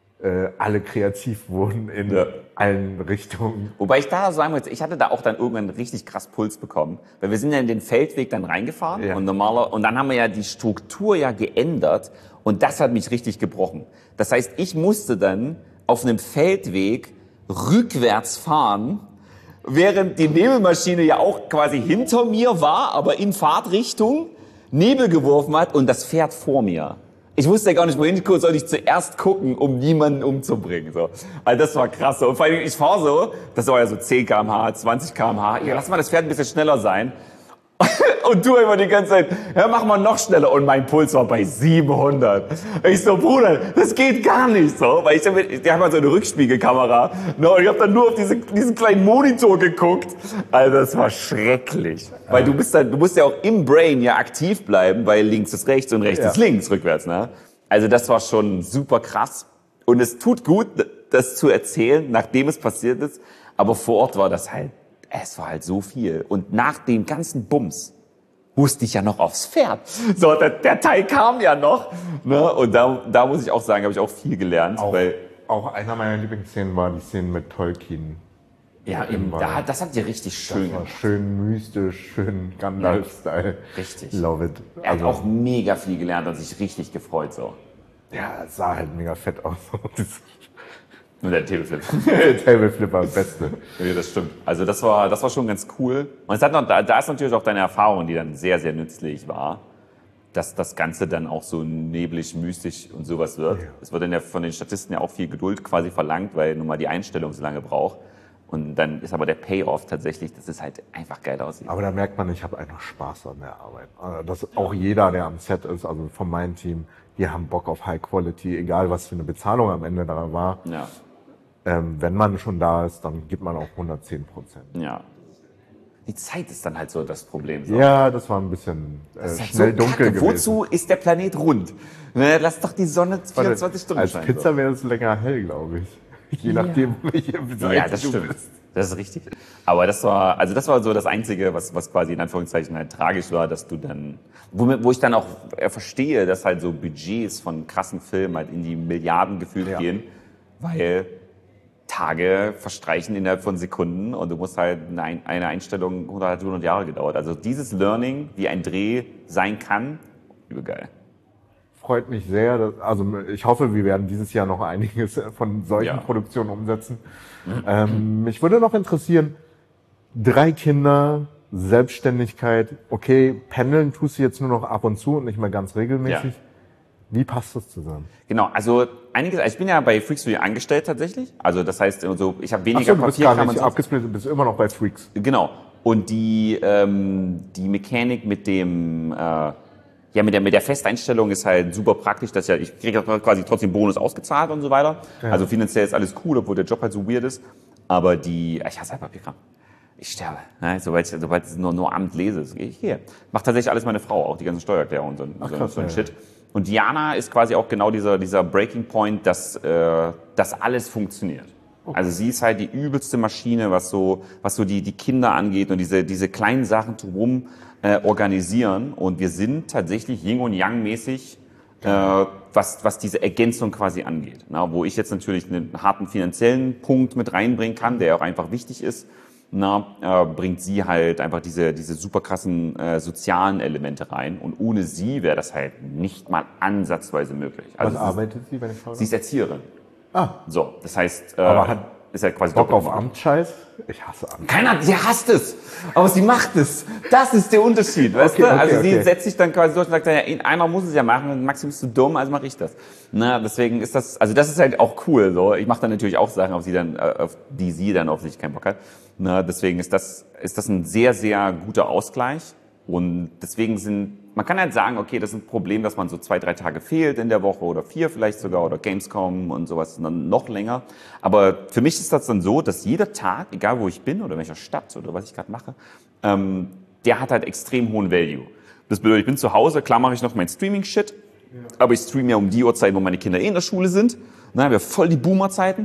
alle kreativ wurden in Ja. allen Richtungen. Wobei ich da sagen muss, ich hatte da auch dann irgendwann richtig krass Puls bekommen. Weil wir sind ja in den Feldweg dann reingefahren Ja. und dann haben wir ja die Struktur ja geändert und das hat mich richtig gebrochen. Das heißt, ich musste dann auf einem Feldweg rückwärts fahren, während die Nebelmaschine ja auch quasi hinter mir war, aber in Fahrtrichtung Nebel geworfen hat und das Pferd vor mir. Ich wusste ja gar nicht, wohin soll ich zuerst gucken, um niemanden umzubringen. So. Also das war krass. So. Und vor allem, ich fahre so, das war ja so 10 km/h, 20 km/h. Ja, lass mal das Pferd ein bisschen schneller sein. Und du immer die ganze Zeit, ja, mach mal noch schneller. Und mein Puls war bei 700. Ich so, Bruder, das geht gar nicht so. Weil die haben halt so eine Rückspiegelkamera. No, und ich habe dann nur auf diesen kleinen Monitor geguckt. Also das war schrecklich. Weil du musst ja auch im Brain ja aktiv bleiben, weil links ist rechts und rechts ist links rückwärts. Ne? Also das war schon super krass. Und es tut gut, das zu erzählen, nachdem es passiert ist. Aber vor Ort war es war halt so viel. Und nach dem ganzen Bums musste ich ja noch aufs Pferd. So, der Teil kam ja noch. Ne? Und da muss ich auch sagen, habe ich auch viel gelernt. Auch einer meiner Lieblingsszenen war die Szene mit Tolkien. Ja, eben, das hat dir richtig schön Das war gemacht. schön mystisch, schön Gandalf-Style. Richtig. Love it. Er hat auch mega viel gelernt und sich richtig gefreut. So. Ja, es sah halt mega fett aus. Mit der Tableflip. Table Flipper, beste. Ja, das stimmt. Also das war schon ganz cool. Und es hat noch, da ist natürlich auch deine Erfahrung, die dann sehr, sehr nützlich war, dass das Ganze dann auch so neblig, mystisch und sowas wird. Ja. Es wird dann ja von den Statisten ja auch viel Geduld quasi verlangt, weil nun mal die Einstellung so lange braucht. Und dann ist aber der Payoff tatsächlich, dass es halt einfach geil aussieht. Aber da merkt man, ich habe einfach Spaß an der Arbeit. Also dass auch jeder, der am Set ist, also von meinem Team, die haben Bock auf High Quality, egal was für eine Bezahlung am Ende da war. Ja. Wenn man schon da ist, dann gibt man auch 110%. Ja. Die Zeit ist dann halt so das Problem. So. Ja, das war ein bisschen Das ist halt schnell so dunkel kacke. gewesen. Wozu ist der Planet rund? Ne, lass doch die Sonne 24 Stunden Als scheinen. Pizza wäre es länger hell, glaube ich. Je nachdem, welche Seite Ja, das du stimmt. bist. Das ist richtig. Aber das war so das Einzige, was quasi in Anführungszeichen halt tragisch war, dass du dann, wo ich dann auch verstehe, dass halt so Budgets von krassen Filmen halt in die Milliarden gefühlt gehen, weil Tage verstreichen innerhalb von Sekunden und du musst halt eine Einstellung 100 Jahre gedauert. Also dieses Learning, wie ein Dreh sein kann, übel geil. Freut mich sehr. Also ich hoffe, wir werden dieses Jahr noch einiges von solchen Ja. Produktionen umsetzen. Mich würde noch interessieren, 3 Kinder, Selbstständigkeit, okay, pendeln tust du jetzt nur noch ab und zu und nicht mehr ganz regelmäßig. Ja. Wie passt das zusammen? Genau, also ich bin ja bei Freaks Studio angestellt tatsächlich. Also das heißt, also, ich habe Ach weniger so, du bist Papierkram gar und nicht so. abgesplittet, du bist immer noch bei Freaks. Genau. Und die Mechanik mit dem Ja, mit der Festeinstellung ist halt super praktisch, dass ich kriege quasi trotzdem Bonus ausgezahlt und so weiter. Ja. Also finanziell ist alles cool, obwohl der Job halt so weird ist. Aber ich hasse halt Papierkram. Ich sterbe. Ne? Sobald ich nur Amt lese, gehe ich hier. Macht tatsächlich alles meine Frau, auch die ganze Steuererklärung und so ein Shit. Und Diana ist quasi auch genau dieser Breaking Point, dass alles funktioniert. Okay. Also sie ist halt die übelste Maschine, was so die Kinder angeht und diese kleinen Sachen drumherum organisieren. Und wir sind tatsächlich Yin und Yang mäßig, was diese Ergänzung quasi angeht. Na, wo ich jetzt natürlich einen harten finanziellen Punkt mit reinbringen kann, der auch einfach wichtig ist. Bringt sie halt einfach diese super krassen sozialen Elemente rein. Und ohne sie wäre das halt nicht mal ansatzweise möglich. Also was arbeitet sie, wenn ich frage? Sie ist Erzieherin. So, das heißt, aber hat ist halt quasi Bock auf Amtsscheiß? Ich hasse Amt. Sie hasst es, aber sie macht es. Das ist der Unterschied, weißt du? Also sie setzt sich dann quasi durch und sagt, ja, einer muss es ja machen und Maxi bist du dumm, also mache ich das. Na, deswegen ist das ist halt auch cool, so. Ich mache dann natürlich auch Sachen, auf die sie dann auf sich keinen Bock hat. Na, deswegen ist das ein sehr, sehr guter Ausgleich. Und deswegen man kann halt sagen, okay, das ist ein Problem, dass man so 2-3 Tage fehlt in der Woche oder 4 vielleicht sogar oder Gamescom und sowas dann noch länger. Aber für mich ist das dann so, dass jeder Tag, egal wo ich bin oder in welcher Stadt oder was ich gerade mache, der hat halt extrem hohen Value. Das bedeutet, ich bin zu Hause, klar mache ich noch mein Streaming-Shit, aber ich streame ja um die Uhrzeit, wo meine Kinder in der Schule sind. Na, wir haben voll die Boomer-Zeiten.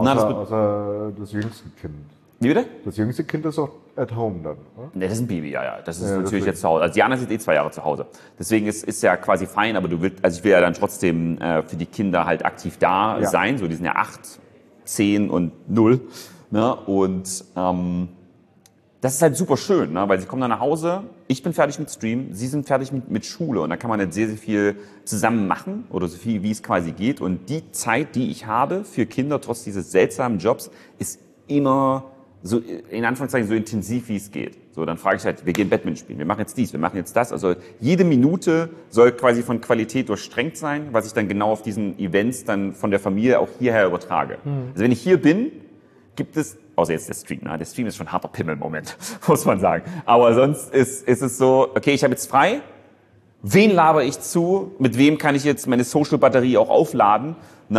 Außer das jüngste Kind. Wie bitte? Das jüngste Kind ist auch at home dann, oder? Ne, das ist ein Baby, ja. Das ist natürlich jetzt zu Hause. Also Diana ist 2 Jahre zu Hause. Deswegen ist ja quasi fein, aber ich will ja dann trotzdem für die Kinder halt aktiv da sein. So, die sind ja 8, 10 und 0. Ne? Und das ist halt super schön, ne? Weil sie kommen dann nach Hause, ich bin fertig mit Stream, sie sind fertig mit Schule und da kann man jetzt sehr, sehr viel zusammen machen oder so viel, wie es quasi geht. Und die Zeit, die ich habe für Kinder, trotz dieses seltsamen Jobs, ist immer so, in Anführungszeichen, so intensiv, wie es geht. So, dann frage ich halt, wir gehen Badminton spielen, wir machen jetzt dies, wir machen jetzt das. Also jede Minute soll quasi von Qualität durchstrengt sein, was ich dann genau auf diesen Events dann von der Familie auch hierher übertrage. Also wenn ich hier bin, gibt es, außer jetzt der Stream, der Stream ist schon harter Pimmel im Moment, muss man sagen. Aber sonst ist es so, okay, ich habe jetzt frei, wen laber ich zu, mit wem kann ich jetzt meine Social-Batterie auch aufladen,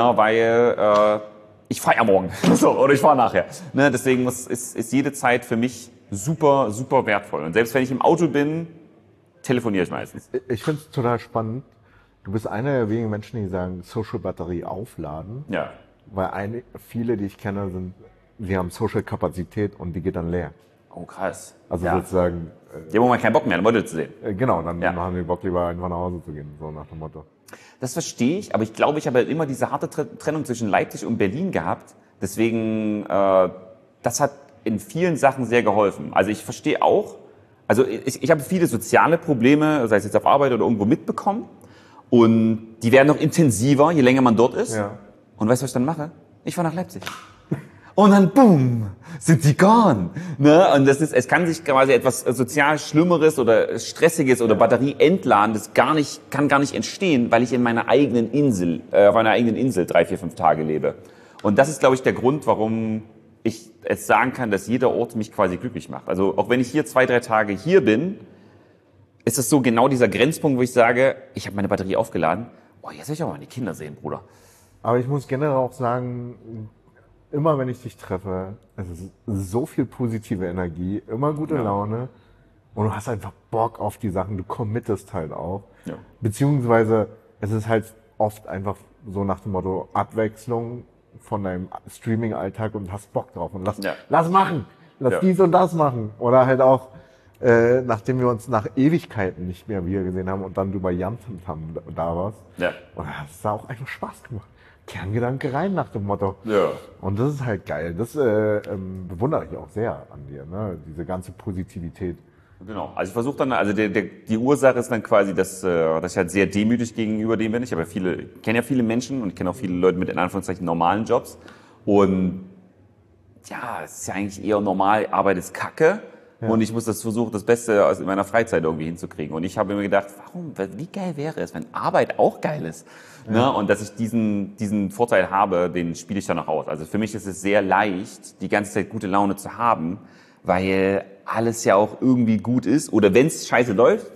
weil ich feiere morgen oder ich fahre nachher. Ne, deswegen ist jede Zeit für mich super, super wertvoll. Und selbst wenn ich im Auto bin, telefoniere ich meistens. Ich finde es total spannend. Du bist einer der wenigen Menschen, die sagen, Social-Batterie aufladen. Ja. Weil viele, die ich kenne, sie haben Social-Kapazität und die geht dann leer. Oh, krass. Also sozusagen... Die haben mal keinen Bock mehr, Leute zu sehen. Genau, dann haben die Bock, lieber einfach nach Hause zu gehen, so nach dem Motto. Das verstehe ich, aber ich glaube, ich habe halt immer diese harte Trennung zwischen Leipzig und Berlin gehabt. Deswegen, das hat in vielen Sachen sehr geholfen. Also ich verstehe auch, also ich habe viele soziale Probleme, sei es jetzt auf Arbeit oder irgendwo mitbekommen. Und die werden noch intensiver, je länger man dort ist. Ja. Und weißt du, was ich dann mache? Ich fahre nach Leipzig. Und dann, boom, sind die gone. Ne? Und es kann sich quasi etwas sozial Schlimmeres oder Stressiges oder Batterieentladendes kann gar nicht entstehen, weil ich in meiner eigenen Insel, auf einer eigenen Insel 3, 4, 5 Tage lebe. Und das ist, glaube ich, der Grund, warum ich es sagen kann, dass jeder Ort mich quasi glücklich macht. Also auch wenn ich hier 2, 3 Tage hier bin, ist es so genau dieser Grenzpunkt, wo ich sage, ich habe meine Batterie aufgeladen. Oh, jetzt will ich auch mal die Kinder sehen, Bruder. Aber ich muss generell auch sagen, immer wenn ich dich treffe, es ist so viel positive Energie, immer gute Laune und du hast einfach Bock auf die Sachen, du committest halt auch. Ja. Beziehungsweise es ist halt oft einfach so nach dem Motto Abwechslung von deinem Streaming-Alltag und hast Bock drauf und lass machen, lass dies und das machen. Oder halt auch, nachdem wir uns nach Ewigkeiten nicht mehr wieder gesehen haben und dann du bei Yamtam da warst. Ja. Und das hat auch einfach Spaß gemacht. Kerngedanke rein nach dem Motto. Ja. Und das ist halt geil. Das bewundere ich auch sehr an dir, ne? Diese ganze Positivität. Genau. Also ich versuche dann, also die Ursache ist dann quasi, dass ich halt sehr demütig gegenüber dem bin. Ich kenne ja viele Menschen und ich kenne auch viele Leute mit in Anführungszeichen normalen Jobs. Und ja, es ist ja eigentlich eher normal, Arbeit ist Kacke. Ja. Und ich muss versuchen, das Beste aus meiner Freizeit irgendwie hinzukriegen. Und ich habe mir gedacht, wie geil wäre es, wenn Arbeit auch geil ist? Ja. Ne? Und dass ich diesen Vorteil habe, den spiele ich dann auch aus. Also für mich ist es sehr leicht, die ganze Zeit gute Laune zu haben, weil alles ja auch irgendwie gut ist. Oder wenn es scheiße läuft,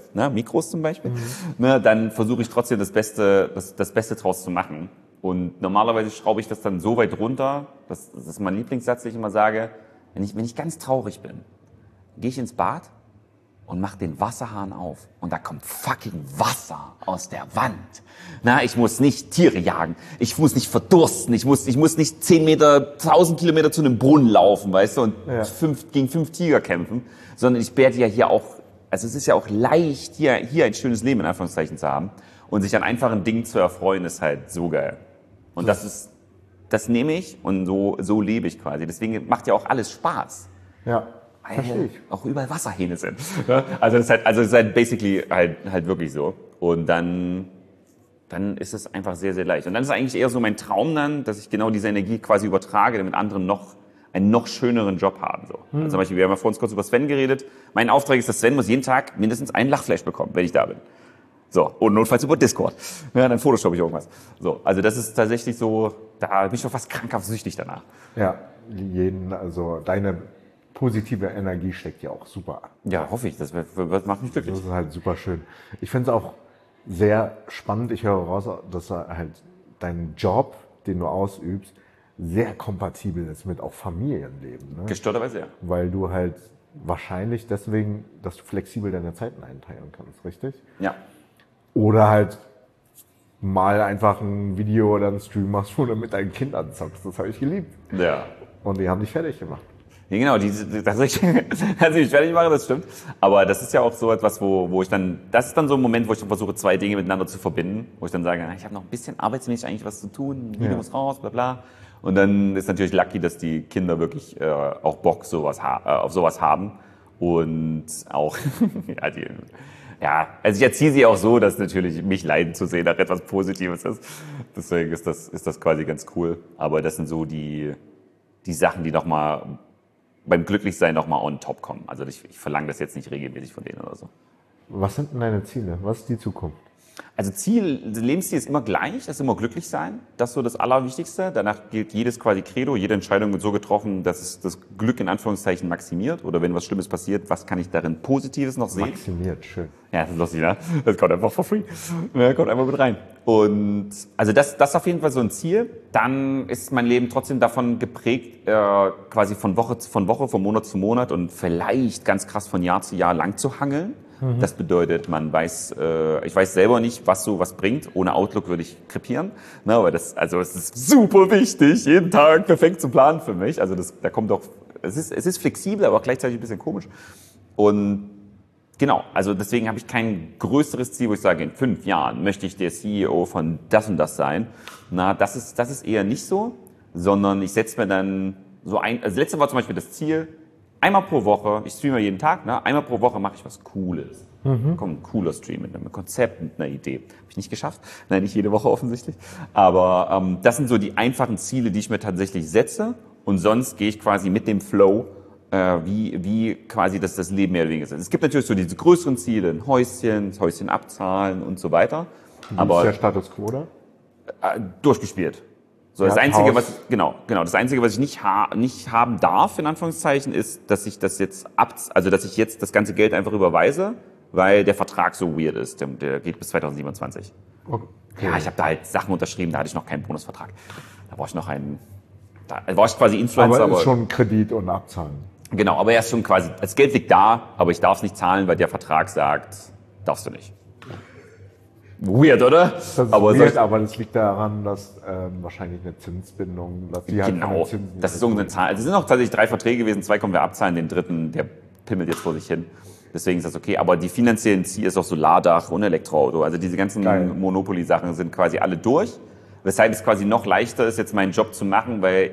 ne, Mikros zum Beispiel, ne, dann versuche ich trotzdem das Beste draus zu machen. Und normalerweise schraube ich das dann so weit runter, das ist mein Lieblingssatz, den ich immer sage, wenn ich ganz traurig bin, gehe ich ins Bad und mach den Wasserhahn auf. Und da kommt fucking Wasser aus der Wand. Na, ich muss nicht Tiere jagen. Ich muss nicht verdursten. Ich muss nicht 10 Meter, 1000 Kilometer zu einem Brunnen laufen, weißt du, und gegen 5 Tiger kämpfen. Sondern ich werde ja hier auch, also es ist ja auch leicht, hier ein schönes Leben in Anführungszeichen zu haben. Und sich an einfachen Dingen zu erfreuen, ist halt so geil. Und das nehme ich und so lebe ich quasi. Deswegen macht ja auch alles Spaß. Ja. Verstehe ich. Auch überall Wasserhähne sind. Also es ist halt basically halt wirklich so. Und dann ist es einfach sehr, sehr leicht. Und dann ist eigentlich eher so mein Traum dann, dass ich genau diese Energie quasi übertrage, damit andere einen noch schöneren Job haben. So. Also zum Beispiel, wir haben ja vor uns kurz über Sven geredet. Mein Auftrag ist, dass Sven muss jeden Tag mindestens einen Lachflash bekommen, wenn ich da bin. So, und notfalls über Discord. Ja, dann Photoshop ich irgendwas. So, also das ist tatsächlich so, da bin ich doch fast krankhaft süchtig danach. Ja, also deine positive Energie steckt ja auch super an. Ja, hoffe ich. Das macht mich glücklich. Das ist halt super schön. Ich finde es auch sehr spannend. Ich höre raus, dass halt dein Job, den du ausübst, sehr kompatibel ist mit auch Familienleben. Ne? Gestörterweise, ja. Weil du halt wahrscheinlich deswegen, dass du flexibel deine Zeiten einteilen kannst, richtig? Ja. Oder halt mal einfach ein Video oder einen Stream machst, wo du mit deinen Kindern zockst. Das habe ich geliebt. Ja. Und die haben dich fertig gemacht. Ja, genau, dass ich fertig mache, das stimmt. Aber das ist ja auch so etwas, wo ich dann, das ist dann so ein Moment, wo ich dann versuche, zwei Dinge miteinander zu verbinden, wo ich dann sage, ich habe noch ein bisschen arbeitsmäßig eigentlich was zu tun, ein Video muss raus, bla bla. Und dann ist natürlich lucky, dass die Kinder wirklich auch Bock auf sowas haben. Und auch, also ich erziehe sie auch so, dass natürlich mich leiden zu sehen auch etwas Positives ist. Deswegen ist das quasi ganz cool. Aber das sind so die Sachen, die nochmal beim Glücklichsein nochmal on top kommen. Also ich verlange das jetzt nicht regelmäßig von denen oder so. Was sind denn deine Ziele? Was ist die Zukunft? Also Lebensstil ist immer gleich, das ist immer glücklich sein. Das ist so das Allerwichtigste. Danach gilt jedes quasi Credo, jede Entscheidung wird so getroffen, dass es das Glück in Anführungszeichen maximiert. Oder wenn was Schlimmes passiert, was kann ich darin Positives noch sehen? Maximiert, schön. Ja, das ist lustig, ne? Das kommt einfach for free. Ja, kommt einfach mit rein. Und also das ist auf jeden Fall so ein Ziel. Dann ist mein Leben trotzdem davon geprägt, quasi von Woche, von Monat zu Monat und vielleicht ganz krass von Jahr zu Jahr lang zu hangeln. Das bedeutet, ich weiß selber nicht, was sowas bringt. Ohne Outlook würde ich krepieren. Na, aber es ist super wichtig, jeden Tag perfekt zu planen für mich. Also es ist flexibel, aber auch gleichzeitig ein bisschen komisch. Und genau, also deswegen habe ich kein größeres Ziel, wo ich sage, in 5 Jahren möchte ich der CEO von das und das sein. Na, das ist eher nicht so, sondern ich setze mir dann so also letzte war zum Beispiel das Ziel, einmal pro Woche, ich streame jeden Tag, ne? Einmal pro Woche mache ich was Cooles. Kommt ein cooler Stream mit einem Konzept, mit einer Idee. Habe ich nicht geschafft. Nein, nicht jede Woche offensichtlich. Aber das sind so die einfachen Ziele, die ich mir tatsächlich setze. Und sonst gehe ich quasi mit dem Flow, wie quasi das Leben mehr oder weniger ist. Es gibt natürlich so diese größeren Ziele, ein Häuschen, das Häuschen abzahlen und so weiter. Wie ist der Status quo da? Durchgespielt. So, Ja, das Einzige, Haus. das Einzige, was ich nicht haben darf, in Anführungszeichen, ist, dass ich dass ich jetzt das ganze Geld einfach überweise, weil der Vertrag so weird ist. Der geht bis 2027. Okay. Ja, ich habe da halt Sachen unterschrieben, da hatte ich noch keinen Bonusvertrag. Da war ich noch da war ich quasi Influencer. Aber ist schon Kredit und Abzahlen. Genau, aber er ist schon quasi, das Geld liegt da, aber ich darf es nicht zahlen, weil der Vertrag sagt, darfst du nicht. Weird, oder? Das ist aber weird, aber das liegt daran, dass wahrscheinlich eine Zinsbindung, dass die halt genau, keine Zinsen das ist irgendeine Zahl. Also es sind auch tatsächlich 3 Verträge gewesen, 2 können wir abzahlen, den dritten, der pimmelt jetzt vor sich hin. Deswegen ist das okay. Aber die finanziellen Ziele ist auch Solardach und Elektroauto. Also diese ganzen Monopoly-Sachen sind quasi alle durch. Weshalb es quasi noch leichter ist, jetzt meinen Job zu machen, weil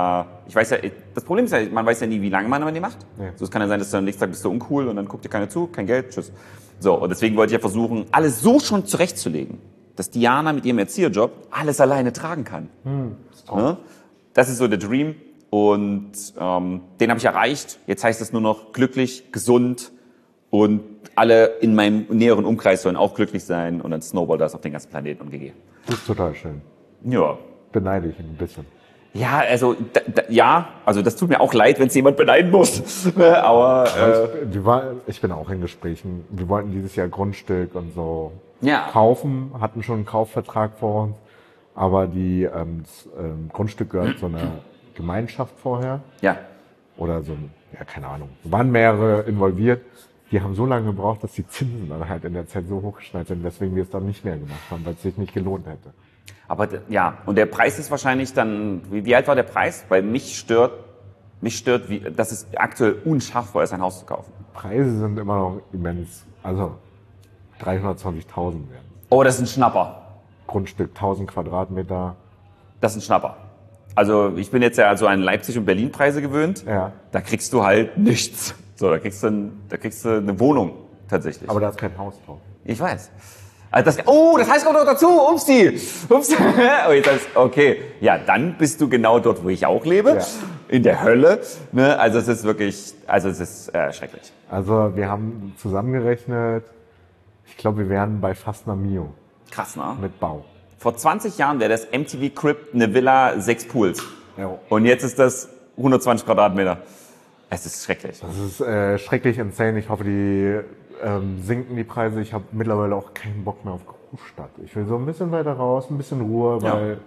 das Problem ist ja, man weiß ja nie, wie lange man den macht. Ja. So, es kann ja sein, dass du am nächsten Tag bist du uncool und dann guckt dir keiner zu, kein Geld, tschüss. So, und deswegen wollte ich ja versuchen, alles so schon zurechtzulegen, dass Diana mit ihrem Erzieherjob alles alleine tragen kann. Ne? Das ist so der Dream und den habe ich erreicht. Jetzt heißt es nur noch glücklich, gesund und alle in meinem näheren Umkreis sollen auch glücklich sein und dann snowballt das auf den ganzen Planeten und GG. Das ist total schön. Ja. Beneide ich ein bisschen. Ja, also also das tut mir auch leid, wenn es jemand beneiden muss. Aber ich bin auch in Gesprächen. Wir wollten dieses Jahr Grundstück und so Ja. kaufen, hatten schon einen Kaufvertrag vor uns, aber das Grundstück gehört so einer Gemeinschaft vorher ja, oder so, keine Ahnung. Es waren mehrere involviert. Die haben so lange gebraucht, dass die Zinsen dann halt in der Zeit so hochgeschnellt sind, weswegen wir es dann nicht mehr gemacht haben, weil es sich nicht gelohnt hätte. aber ja, und der Preis ist wahrscheinlich dann, wie alt war der Preis? Weil mich stört, dass es aktuell unschaffbar ist, ein Haus zu kaufen. Preise sind immer noch immens, also 320.000 werden. Oh, das ist ein Schnapper. Grundstück 1000 Quadratmeter. Das ist ein Schnapper. Also ich bin jetzt ja also an Leipzig- und Berlin-Preise gewöhnt. Ja. Da kriegst du halt nichts. So, da kriegst du eine Wohnung tatsächlich. Aber da ist kein Haus drauf. Ich weiß. Also das heißt kommt noch dazu. Upsi. Oh, jetzt heißt, okay. Ja, dann bist du genau dort, wo ich auch lebe. Ja. In der Hölle. Ne? Also es ist wirklich, schrecklich. Also wir haben zusammengerechnet, ich glaube, wir wären bei fast einer Mio Krass, ne? mit Bau. Vor 20 Jahren wäre das MTV Crib eine Villa, 6 Pools. Ja. Und jetzt ist das 120 Quadratmeter. Es ist schrecklich. Das ist schrecklich insane. Ich hoffe, die sinken die Preise. Ich habe mittlerweile auch keinen Bock mehr auf Großstadt. Ich will so ein bisschen weiter raus, ein bisschen Ruhe, weil,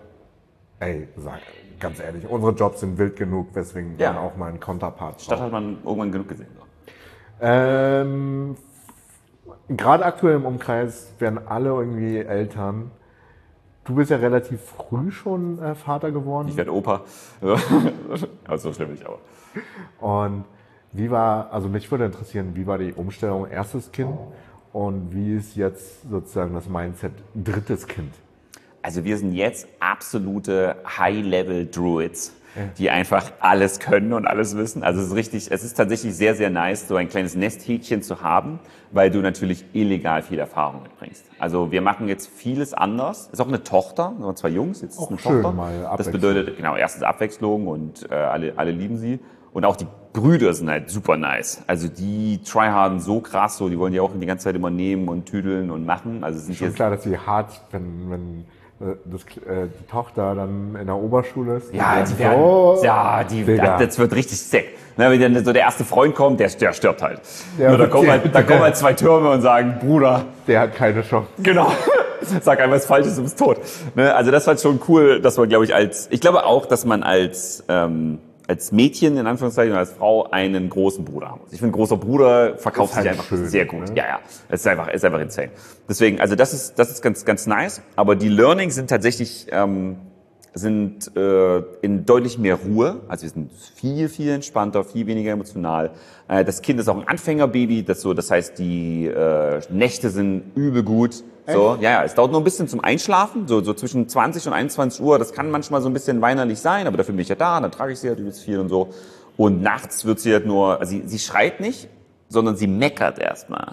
ganz ehrlich, unsere Jobs sind wild genug, weswegen Ja. dann auch mal ein Konterpart Stadt braucht. hat man irgendwann genug gesehen. So. Gerade aktuell im Umkreis werden alle irgendwie Eltern. Du bist ja relativ früh schon Vater geworden. Ich werde Opa. Also so schlimm nicht, aber. Und mich würde interessieren, wie war die Umstellung erstes Kind und wie ist jetzt sozusagen das Mindset drittes Kind? Also wir sind jetzt absolute High-Level-Druids, die einfach alles können und alles wissen. Also es ist tatsächlich sehr, sehr nice, so ein kleines Nesthäkchen zu haben, weil du natürlich illegal viel Erfahrung mitbringst. Also wir machen jetzt vieles anders. Ist auch eine Tochter, wir haben 2 Jungs, jetzt ist Auch eine schön, Tochter. mal Das Abwechslung. bedeutet, genau, erstens Abwechslung und alle lieben sie. Und auch die Brüder sind halt super nice. Also die tryharden so krass, so, die wollen die auch die ganze Zeit immer nehmen und tüdeln und machen. Also es sind Schon jetzt klar, dass sie hart, wenn die Tochter dann in der Oberschule ist. Ja, Digga. das wird richtig sick. Ne, wenn dann so der erste Freund kommt, der stirbt halt. Ja, Da kommen halt 2 Türme und sagen, Bruder, Der hat keine Chance. genau, sag einfach was Falsches, du bist tot. Ne, also das war schon cool, dass man, glaube ich, ich glaube auch, dass man als Mädchen, in Anführungszeichen, oder als Frau einen großen Bruder haben muss. Ich finde, großer Bruder verkauft Ist halt sich einfach schön, sehr gut. ne? Ja. Es ist einfach insane. Deswegen, also das ist ganz nice. Aber die Learnings sind tatsächlich, in deutlich mehr Ruhe. Also wir sind viel, viel entspannter, viel weniger emotional. Das Kind ist auch ein Anfängerbaby. Das heißt, die Nächte sind übel gut. So, ja, es dauert nur ein bisschen zum Einschlafen, so zwischen 20 und 21 Uhr. Das kann manchmal so ein bisschen weinerlich sein, aber dafür bin ich ja da, dann trage ich sie halt übelst viel und so. Und nachts wird sie halt nur, also sie schreit nicht, sondern sie meckert erstmal.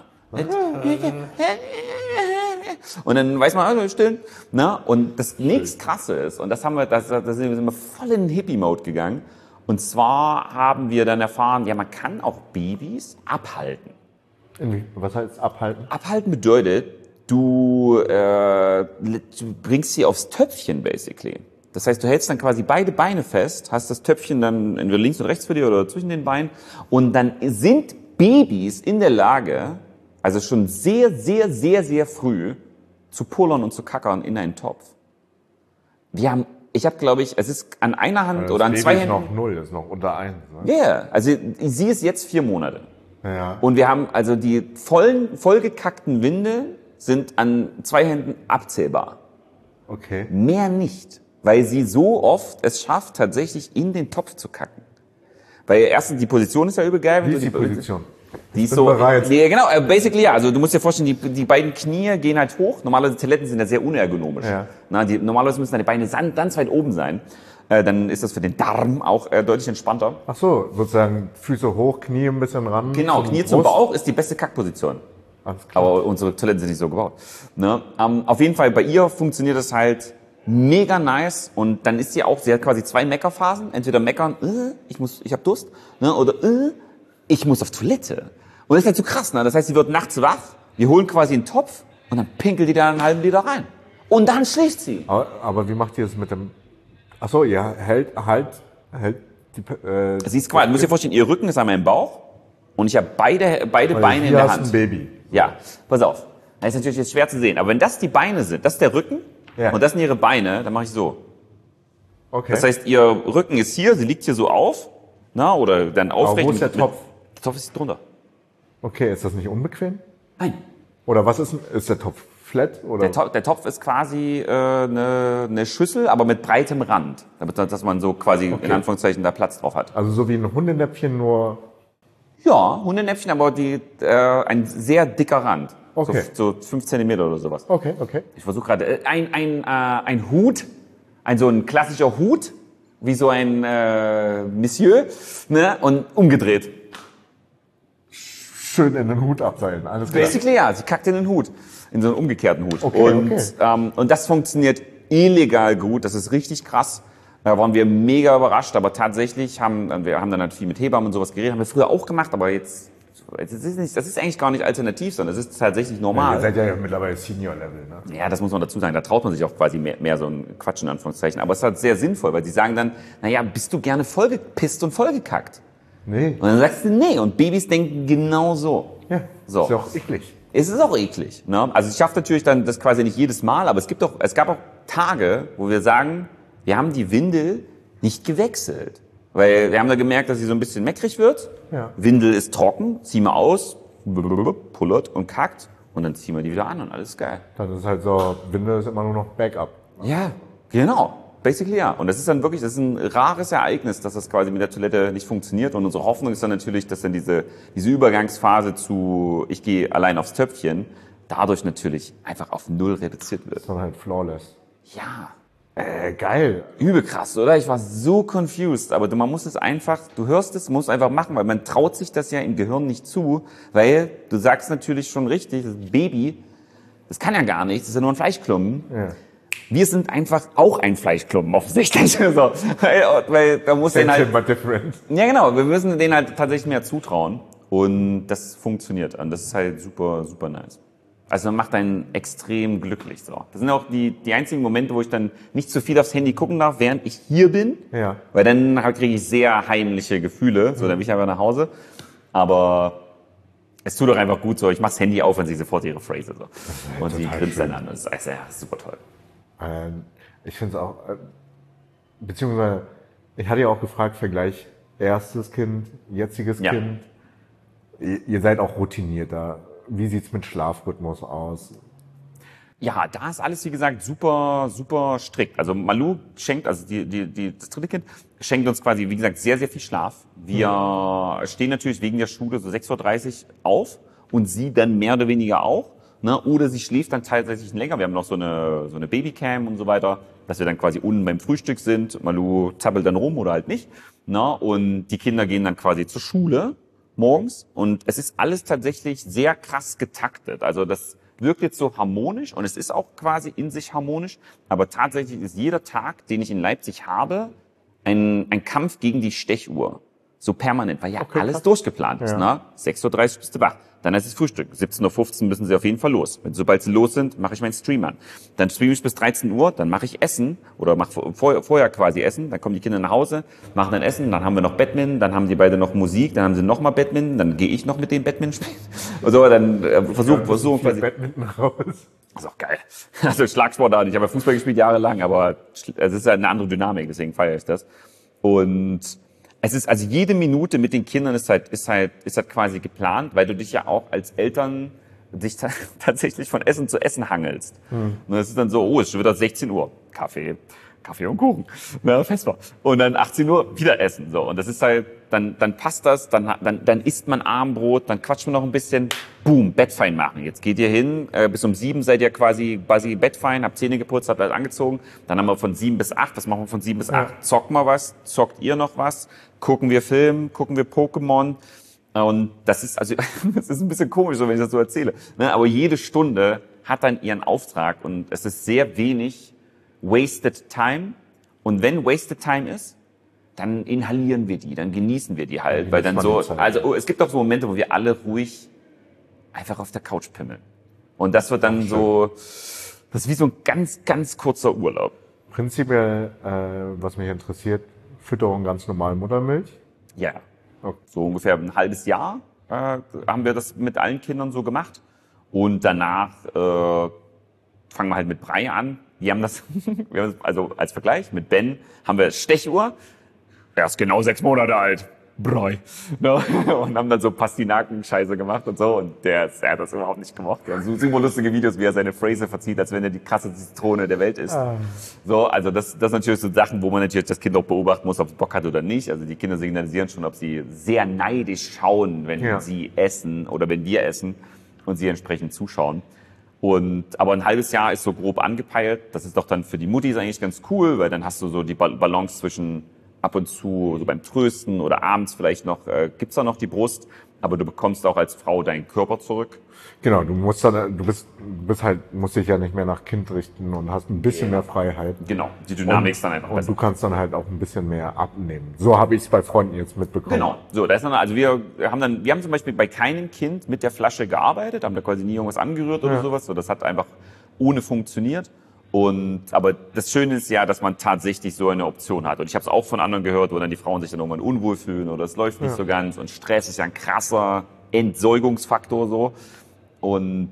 Und dann weiß man, also still. Na? Und das nächst Krasse ist, und da sind wir voll in den Hippie-Mode gegangen. Und zwar haben wir dann erfahren, ja, man kann auch Babys abhalten. Was heißt abhalten? Abhalten bedeutet, du bringst sie aufs Töpfchen, basically. Das heißt, du hältst dann quasi beide Beine fest, hast das Töpfchen dann entweder links und rechts für dir oder zwischen den Beinen. Und dann sind Babys in der Lage, also schon sehr, sehr, sehr, sehr früh, zu pullern und zu kackern in einen Topf. Ich habe, glaube ich, es ist an einer Hand oder an Das 2 Baby ist Händen. noch 0, das ist noch unter 1. Ne? Ja, yeah, also sie ist jetzt 4 Monate. Ja. Und wir haben also die vollgekackten Windeln sind an 2 Händen abzählbar. Okay. Mehr nicht, weil sie so oft es schafft, tatsächlich in den Topf zu kacken. Weil erstens, die Position ist ja übel geil. Wie ist die Position? Die ist bin so, bereit. nee, genau, basically ja. Also du musst dir vorstellen, die beiden Knie gehen halt hoch. Normalerweise Toiletten sind ja sehr unergonomisch. Ja. Normalerweise müssen deine Beine ganz weit oben sein. Dann ist das für den Darm auch deutlich entspannter. Ach so, sozusagen Füße hoch, Knie ein bisschen ran. Genau, Knie zum Bauch ist die beste Kackposition. Alles klar. Aber unsere Toiletten sind nicht so gebaut. Ne? Auf jeden Fall, bei ihr funktioniert das halt mega nice. Und dann ist sie hat quasi 2 Meckerphasen. Entweder meckern, ich hab Durst, ne? Oder ich muss auf Toilette. Und das ist halt so krass, ne? Das heißt, sie wird nachts wach, wir holen quasi einen Topf und dann pinkelt die da einen halben Liter rein. Und dann schläft sie. Aber wie macht ihr das mit dem Ach so, ja, hält die, Sie ist quasi, du musst dir vorstellen, ihr Rücken ist an meinem Bauch und ich habe beide Beine in hier der hast du ein Hand. Baby. Ja, pass auf. Das ist natürlich jetzt schwer zu sehen, aber wenn das die Beine sind, das ist der Rücken Ja. und das sind ihre Beine, dann mache ich so. Okay. Das heißt, ihr Rücken ist hier, sie liegt hier so auf, na, oder dann aufrecht. Aber wo ist der Topf? Der Topf ist drunter. Okay, ist das nicht unbequem? Nein. Oder was ist der Topf? Flat? Oder? Der Topf ist quasi eine Schüssel, aber mit breitem Rand, damit dass man so quasi in Anführungszeichen da Platz drauf hat. Also so wie ein Hundenäpfchen, nur... Ja, Hundenäpfchen, aber ein sehr dicker Rand. Okay. So 5 Zentimeter oder sowas. Okay. Ich versuche gerade, ein Hut, so ein klassischer Hut, wie so ein Monsieur, ne, und umgedreht. Schön in den Hut abseilen, alles klar. Basically, ja, sie kackt in den Hut, in so einen umgekehrten Hut. Okay. Und das funktioniert illegal gut, das ist richtig krass. Da waren wir mega überrascht, aber tatsächlich wir haben dann halt viel mit Hebammen und sowas geredet, haben wir früher auch gemacht, aber jetzt das ist eigentlich gar nicht alternativ, sondern es ist tatsächlich normal. Ihr seid ja mittlerweile Senior-Level, ne? Ja, das muss man dazu sagen. Da traut man sich auch quasi mehr so ein Quatsch in Anführungszeichen. Aber es ist halt sehr sinnvoll, weil die sagen dann, naja, bist du gerne vollgepisst und vollgekackt? Nee. Und dann sagst du, nee. Und Babys denken genau so. Ja, So. ist ja auch eklig. Es ist auch eklig. Ne? Also ich schaffe natürlich dann das quasi nicht jedes Mal, aber es gab auch Tage, wo wir sagen, wir haben die Windel nicht gewechselt. Weil wir haben da gemerkt, dass sie so ein bisschen meckrig wird. Ja. Windel ist trocken, ziehen wir aus, pullert und kackt und dann ziehen wir die wieder an und alles ist geil. Dann ist halt so, Windel ist immer nur noch Backup. Ja, genau. Basically ja. Und das ist dann wirklich, das ist ein rares Ereignis, dass das quasi mit der Toilette nicht funktioniert. Und unsere Hoffnung ist dann natürlich, dass dann diese Übergangsphase zu, ich gehe allein aufs Töpfchen, dadurch natürlich einfach auf 0 reduziert wird. Ist dann halt flawless. Ja. Geil. Übel krass, oder? Ich war so confused, aber man muss es einfach, du hörst es, muss einfach machen, weil man traut sich das ja im Gehirn nicht zu, weil du sagst natürlich schon richtig, das Baby, das kann ja gar nichts, das ist ja nur ein Fleischklumpen. Ja. Wir sind einfach auch ein Fleischklumpen, offensichtlich. So. Weil da muss den halt, but different. ja genau, wir müssen denen halt tatsächlich mehr zutrauen und das funktioniert und das ist halt super, super nice. Also man macht einen extrem glücklich. So. Das sind auch die einzigen Momente, wo ich dann nicht zu viel aufs Handy gucken darf, während ich hier bin. Ja. Weil dann kriege ich sehr heimliche Gefühle. So, dann bin ich einfach nach Hause. Aber es tut doch einfach gut so. Ich mache das Handy auf und sie sofort ihre Phrase. So. Und sie grinst dann an. Das ist ja super toll. Ich finde es auch, beziehungsweise, ich hatte ja auch gefragt, Vergleich erstes Kind, jetziges Ja. Kind. Ihr seid auch routinierter. Wie sieht's mit Schlafrhythmus aus? Ja, da ist alles, wie gesagt, super, super strikt. Also Malou schenkt, also das dritte Kind, schenkt uns quasi, wie gesagt, sehr, sehr viel Schlaf. Wir stehen natürlich wegen der Schule so 6:30 Uhr auf und sie dann mehr oder weniger auch. Ne? Oder sie schläft dann tatsächlich länger. Wir haben noch so eine Babycam und so weiter, dass wir dann quasi unten beim Frühstück sind. Malou zappelt dann rum oder halt nicht. Ne? Und die Kinder gehen dann quasi zur Schule morgens und es ist alles tatsächlich sehr krass getaktet. Also das wirkt jetzt so harmonisch und es ist auch quasi in sich harmonisch, aber tatsächlich ist jeder Tag, den ich in Leipzig habe, ein Kampf gegen die Stechuhr. So permanent, weil ja Okay, alles krass. durchgeplant ist. Ja. Ne? 6:30 Uhr bist du wach. Dann ist es Frühstück. 17:15 Uhr müssen sie auf jeden Fall los. Sobald sie los sind, mache ich meinen Stream an. Dann streame ich bis 13 Uhr, dann mache ich Essen oder mache vorher quasi Essen. Dann kommen die Kinder nach Hause, machen dann Essen, dann haben wir noch Badminton, dann haben die beide noch Musik, dann haben sie noch mal Badminton, dann gehe ich noch mit dem Badminton spielen. Und so, dann versuchen quasi. Badminton raus. Das ist auch geil. Also Schlagsportart. Ich habe Fußball gespielt jahrelang, aber es ist halt eine andere Dynamik, deswegen feiere ich das. Und es ist, also jede Minute mit den Kindern ist halt quasi geplant, weil du dich ja auch als Eltern dich tatsächlich von Essen zu Essen hangelst. Und es ist dann so, oh, es ist schon wieder 16 Uhr. Kaffee und Kuchen. Ja, fest war. Und dann 18 Uhr wieder essen. So. Und das ist halt, dann passt das, dann isst man Abendbrot, dann quatscht man noch ein bisschen, boom, Bettfein machen. Jetzt geht ihr hin, bis um 7 seid ihr quasi Bettfein, habt Zähne geputzt, habt alles angezogen. Dann haben wir von 7 bis 8, was machen wir von 7 bis 8? Zocken wir was, zockt ihr noch was, gucken wir Film, gucken wir Pokémon. Und das ist, also, das ist ein bisschen komisch, so wenn ich das so erzähle. Ne? Aber jede Stunde hat dann ihren Auftrag und es ist sehr wenig wasted time. Und wenn wasted time ist, dann inhalieren wir die, dann genießen wir die halt, weil dann so, also es gibt auch so Momente, wo wir alle ruhig einfach auf der Couch pimmeln. Und das wird dann so, das ist wie so ein ganz, ganz kurzer Urlaub. Prinzipiell, was mich interessiert, Fütterung ganz normal Muttermilch. Ja. Okay. So ungefähr ein halbes Jahr haben wir das mit allen Kindern so gemacht. Und danach fangen wir halt mit Brei an. Wir haben das, also als Vergleich, mit Ben haben wir Stechuhr. Er ist genau 6 Monate alt. Brei. Ne? Und haben dann so Pastinaken-Scheiße gemacht und so. Und er hat das überhaupt nicht gemocht. Wir haben so super lustige Videos, wie er seine Phrase verzieht, als wenn er die krasse Zitrone der Welt ist. So, also das natürlich so Sachen, wo man natürlich das Kind auch beobachten muss, ob es Bock hat oder nicht. Also die Kinder signalisieren schon, ob sie sehr neidisch schauen, wenn sie essen oder wenn wir essen und sie entsprechend zuschauen. Aber ein halbes Jahr ist so grob angepeilt. Das ist doch dann für die Muttis eigentlich ganz cool, weil dann hast du so die Balance zwischen ab und zu, so beim Trösten oder abends vielleicht noch, gibt's da noch die Brust, aber du bekommst auch als Frau deinen Körper zurück. Genau, musst dich ja nicht mehr nach Kind richten und hast ein bisschen mehr Freiheit. Genau, die Dynamik ist dann einfach besser. Und du kannst dann halt auch ein bisschen mehr abnehmen. So habe ich es bei Freunden jetzt mitbekommen. Genau, so, das ist dann, also wir haben zum Beispiel bei keinem Kind mit der Flasche gearbeitet, haben da quasi nie irgendwas angerührt oder sowas, so, das hat einfach ohne funktioniert. Aber das Schöne ist ja, dass man tatsächlich so eine Option hat. Und ich habe es auch von anderen gehört, wo dann die Frauen sich dann irgendwann unwohl fühlen oder es läuft nicht so ganz. Und Stress ist ja ein krasser Entsäugungsfaktor so. Und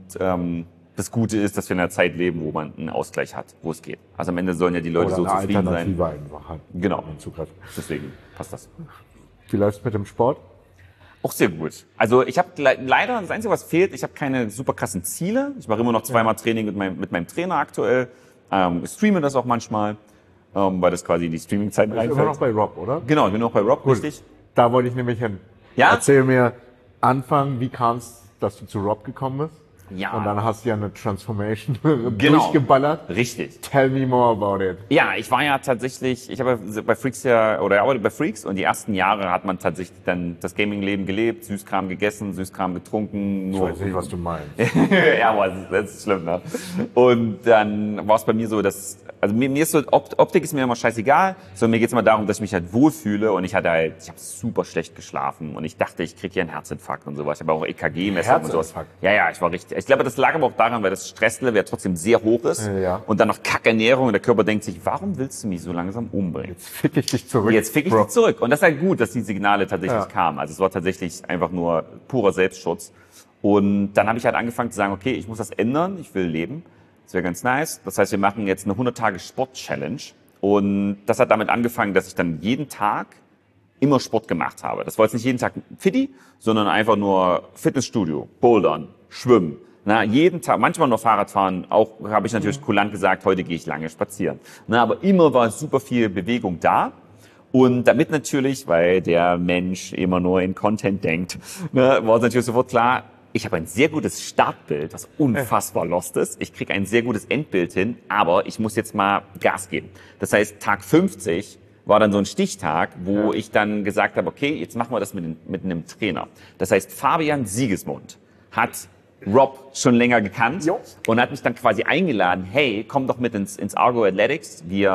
das Gute ist, dass wir in einer Zeit leben, wo man einen Ausgleich hat, wo es geht. Also am Ende sollen ja die Leute oder so eine zufrieden sein. Alternative einfach hat. Genau. Deswegen passt das. Wie läuft's mit dem Sport? Auch sehr gut. Also ich habe leider, das Einzige, was fehlt, ich habe keine super krassen Ziele. Ich mache immer noch zweimal Training mit meinem Trainer aktuell. Ich streame das auch manchmal, weil das quasi in die Streaming-Zeit reinfällt. Immer noch bei Rob, oder? Genau, ich bin noch bei Rob, Gut. richtig. Da wollte ich nämlich hin. Ja? Erzähl mir, Anfang, wie kam es, dass du zu Rob gekommen bist? Ja. Und dann hast du ja eine Transformation Genau. durchgeballert. Richtig. Tell me more about it. Ja, ich war ja tatsächlich, ich habe bei Freaks arbeite bei Freaks und die ersten Jahre hat man tatsächlich dann das Gaming-Leben gelebt, Süßkram gegessen, Süßkram getrunken. Ich weiß nicht, was du meinst. Ja, aber das ist schlimm, ne? Und dann war es bei mir so, also mir ist so, Optik ist mir immer scheißegal, sondern mir geht es immer darum, dass ich mich halt wohlfühle und ich habe super schlecht geschlafen und ich dachte, ich kriege hier einen Herzinfarkt und sowas. Ich habe auch EKG-Messungen und sowas. Ja, ich war richtig. Ich glaube, das lag aber auch daran, weil das Stresslevel ja trotzdem sehr hoch ist und dann noch Kackernährung und der Körper denkt sich, warum willst du mich so langsam umbringen? Jetzt fick ich dich zurück. Jetzt fick ich dich zurück. Und das ist halt gut, dass die Signale tatsächlich kamen. Also es war tatsächlich einfach nur purer Selbstschutz. Und dann habe ich halt angefangen zu sagen, okay, ich muss das ändern, ich will leben. Das wäre ganz nice. Das heißt, wir machen jetzt eine 100-Tage-Sport-Challenge. Und das hat damit angefangen, dass ich dann jeden Tag immer Sport gemacht habe. Das war jetzt nicht jeden Tag Fitti, sondern einfach nur Fitnessstudio, Bouldern, Schwimmen. Jeden Tag, manchmal noch Fahrradfahren, auch habe ich natürlich kulant gesagt, heute gehe ich lange spazieren. Aber immer war super viel Bewegung da. Und damit natürlich, weil der Mensch immer nur in Content denkt, war es natürlich sofort klar, ich habe ein sehr gutes Startbild, das unfassbar lost ist. Ich kriege ein sehr gutes Endbild hin, aber ich muss jetzt mal Gas geben. Das heißt, Tag 50 war dann so ein Stichtag, wo ich dann gesagt habe, okay, jetzt machen wir das mit einem Trainer. Das heißt, Fabian Siegesmund hat Rob schon länger gekannt und hat mich dann quasi eingeladen, hey, komm doch mit ins Argo Athletics, wir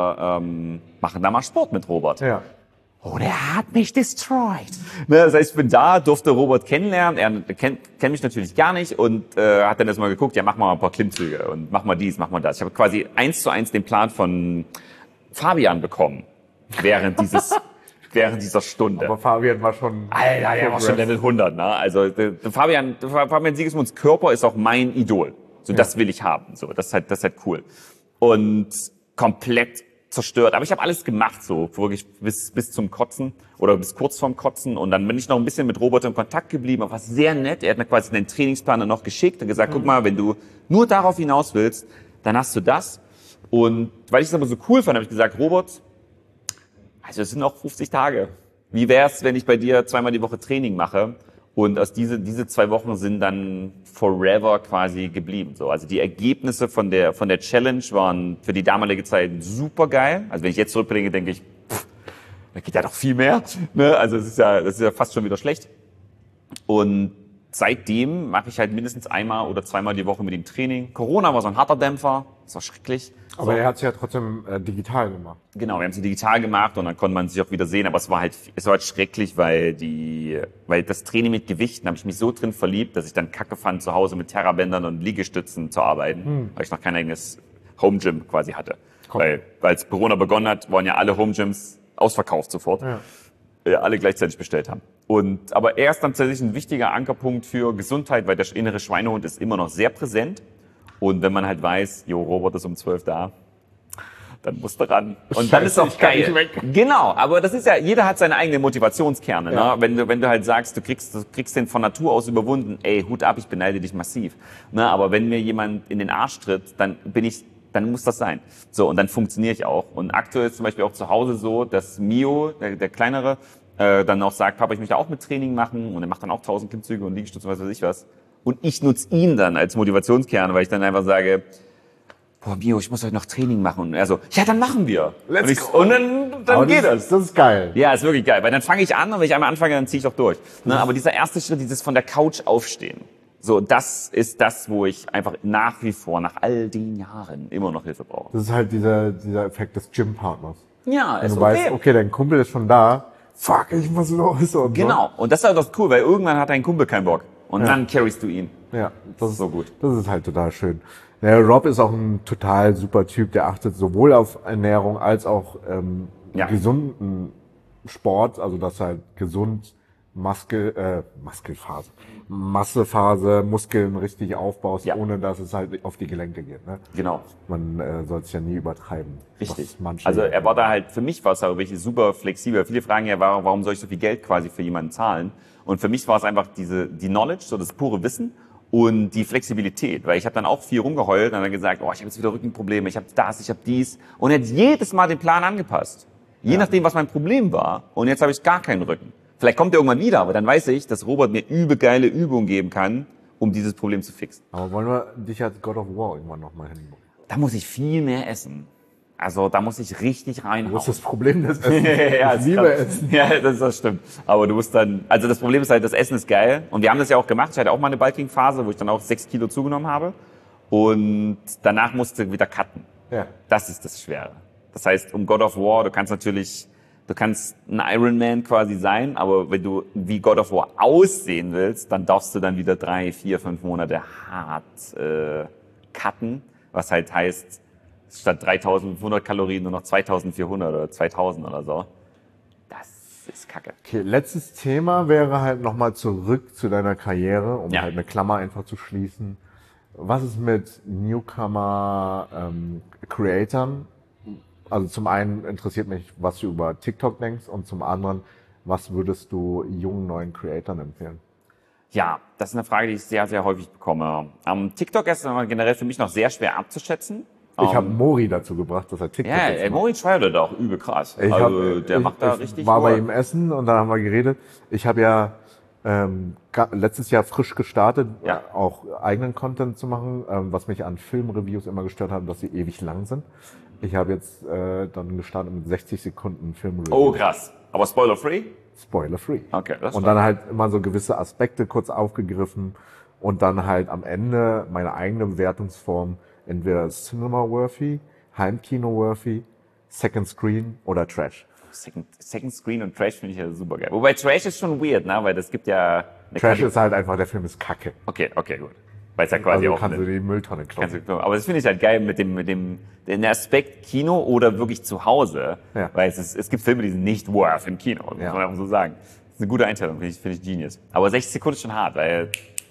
machen da mal Sport mit Robert. Ja. Oh, der hat mich destroyed. Das heißt, ich bin da, durfte Robert kennenlernen, er kennt mich natürlich gar nicht und hat dann erstmal geguckt, ja, mach mal ein paar Klimmzüge und mach mal dies, mach mal das. Ich habe quasi 1:1 den Plan von Fabian bekommen während dieser Stunde. Aber Fabian war schon... Alter, der war schon Level 100, ne? Also der Fabian Siegesmunds Körper ist auch mein Idol. So, das will ich haben. So, das ist halt cool. Und komplett zerstört. Aber ich habe alles gemacht, so wirklich bis zum Kotzen oder bis kurz vorm Kotzen. Und dann bin ich noch ein bisschen mit Robert in Kontakt geblieben. Aber war sehr nett. Er hat mir quasi den Trainingsplan dann noch geschickt und gesagt, guck mal, wenn du nur darauf hinaus willst, dann hast du das. Und weil ich es aber so cool fand, habe ich gesagt, Robert, also es sind noch 50 Tage. Wie wär's, wenn ich bei dir 2-mal die Woche Training mache? Und aus diese 2 Wochen sind dann forever quasi geblieben. So, also die Ergebnisse von der Challenge waren für die damalige Zeit super geil. Also wenn ich jetzt zurückblicke, denke ich, da geht ja doch viel mehr. Ne? Also das ist ja fast schon wieder schlecht. Und seitdem mache ich halt mindestens 1- oder 2-mal die Woche mit ihm Training. Corona war so ein harter Dämpfer. Das war schrecklich. Aber er hat es ja trotzdem digital gemacht. Genau, wir haben es digital gemacht und dann konnte man sich auch wieder sehen, aber es war halt schrecklich, weil das Training mit Gewichten, habe ich mich so drin verliebt, dass ich dann Kacke fand, zu Hause mit Terrabändern und Liegestützen zu arbeiten, weil ich noch kein eigenes Home Gym quasi hatte. Weil als Corona begonnen hat, waren ja alle Home Gyms ausverkauft sofort. Ja. Alle gleichzeitig bestellt haben. Aber er ist dann tatsächlich ein wichtiger Ankerpunkt für Gesundheit, weil der innere Schweinehund ist immer noch sehr präsent. Und wenn man halt weiß, Robert ist um 12 da, dann musst du ran. Und dann ist auch geil. Genau, aber das ist ja, jeder hat seine eigenen Motivationskerne. Ja. Ne? Wenn du halt sagst, du kriegst den von Natur aus überwunden, Hut ab, ich beneide dich massiv. Ne? Aber wenn mir jemand in den Arsch tritt, dann muss das sein. So, und dann funktioniere ich auch. Und aktuell ist zum Beispiel auch zu Hause so, dass Mio, der Kleinere, dann auch sagt, Papa, ich möchte auch mit Training machen. Und er macht dann auch 1000 Klimmzüge und Liegestütze und was weiß ich was. Und ich nutze ihn dann als Motivationskern, weil ich dann einfach sage, boah, Mio, ich muss heute noch Training machen. Und er so, ja, dann machen wir. Und dann geht das. Das ist geil. Ja, ist wirklich geil. Weil dann fange ich an und wenn ich einmal anfange, dann ziehe ich auch durch. Ne? Aber dieser erste Schritt, dieses von der Couch aufstehen, so, das ist das, wo ich einfach nach wie vor, nach all den Jahren, immer noch Hilfe brauche. Das ist halt dieser Effekt des Gym-Partners. Ja, wenn du weißt, okay, dein Kumpel ist schon da, fuck, ich muss los. Und genau. Und das ist halt das cool, weil irgendwann hat dein Kumpel keinen Bock. Und dann carryst du ihn. Ja, das ist so gut. Das ist halt total schön. Ja, Rob ist auch ein total super Typ, der achtet sowohl auf Ernährung als auch gesunden Sport, also dass halt gesund Massephase, Muskeln richtig aufbaust, ohne dass es halt auf die Gelenke geht. Ne? Genau. Man soll es ja nie übertreiben. Richtig. Also er war da halt, für mich war es aber wirklich super flexibel. Viele fragen ja, warum soll ich so viel Geld quasi für jemanden zahlen? Und für mich war es einfach die Knowledge, so das pure Wissen und die Flexibilität. Weil ich habe dann auch viel rumgeheult und dann gesagt, ich habe jetzt wieder Rückenprobleme, ich habe das, ich habe dies. Und er hat jedes Mal den Plan angepasst. Je nachdem, was mein Problem war. Und jetzt habe ich gar keinen Rücken. Vielleicht kommt er irgendwann wieder, aber dann weiß ich, dass Robert mir übegeile Übungen geben kann, um dieses Problem zu fixen. Aber wollen wir dich als God of War irgendwann nochmal hin? Da muss ich viel mehr essen. Also da muss ich richtig reinhauen. Wo ist das Problem des Essens? Ich liebe Essen. Ja, das stimmt. Aber du musst dann, also das Problem ist halt, das Essen ist geil. Und wir haben das ja auch gemacht. Ich hatte auch mal eine Bulking-Phase, wo ich dann auch 6 Kilo zugenommen habe. Und danach musste ich wieder cutten. Ja. Das ist das Schwere. Das heißt, um God of War, du kannst ein Ironman quasi sein, aber wenn du wie God of War aussehen willst, dann darfst du dann wieder 3, 4, 5 Monate hart cutten, was halt heißt, statt 3.500 Kalorien nur noch 2.400 oder 2.000 oder so. Das ist Kacke. Okay, letztes Thema wäre halt nochmal zurück zu deiner Karriere, um halt eine Klammer einfach zu schließen. Was ist mit Newcomer-Creatern? Also zum einen interessiert mich, was du über TikTok denkst und zum anderen, was würdest du jungen, neuen Creatoren empfehlen? Ja, das ist eine Frage, die ich sehr, sehr häufig bekomme. TikTok ist generell für mich noch sehr schwer abzuschätzen. Ich habe Mori dazu gebracht, dass er TikTok jetzt macht. Mori treibt auch übel krass. Der macht da richtig. Ich war bei ihm essen und dann haben wir geredet. Ich habe ja letztes Jahr frisch gestartet, auch eigenen Content zu machen, was mich an Filmreviews immer gestört hat, dass sie ewig lang sind. Ich habe jetzt dann gestartet mit 60 Sekunden Filmreview. Oh, krass. Aber spoiler-free? Spoiler-free. Okay, das und dann halt immer so gewisse Aspekte kurz aufgegriffen und dann halt am Ende meine eigene Bewertungsform, entweder Cinema-worthy, Heimkino-worthy, Second Screen oder Trash. Second Screen und Trash finde ich ja super geil. Wobei Trash ist schon weird, ne? Weil das gibt ja... Trash ist halt einfach, der Film ist kacke. Okay, gut. Weil es ja quasi also auch... kannst du die Mülltonne kloppen. Aber das finde ich halt geil mit dem Aspekt Kino oder wirklich zu Hause. Ja. Weil es gibt Filme, die sind nicht worth im Kino, muss man einfach so sagen. Das ist eine gute Einstellung, finde ich genius. Aber 60 Sekunden ist schon hart, weil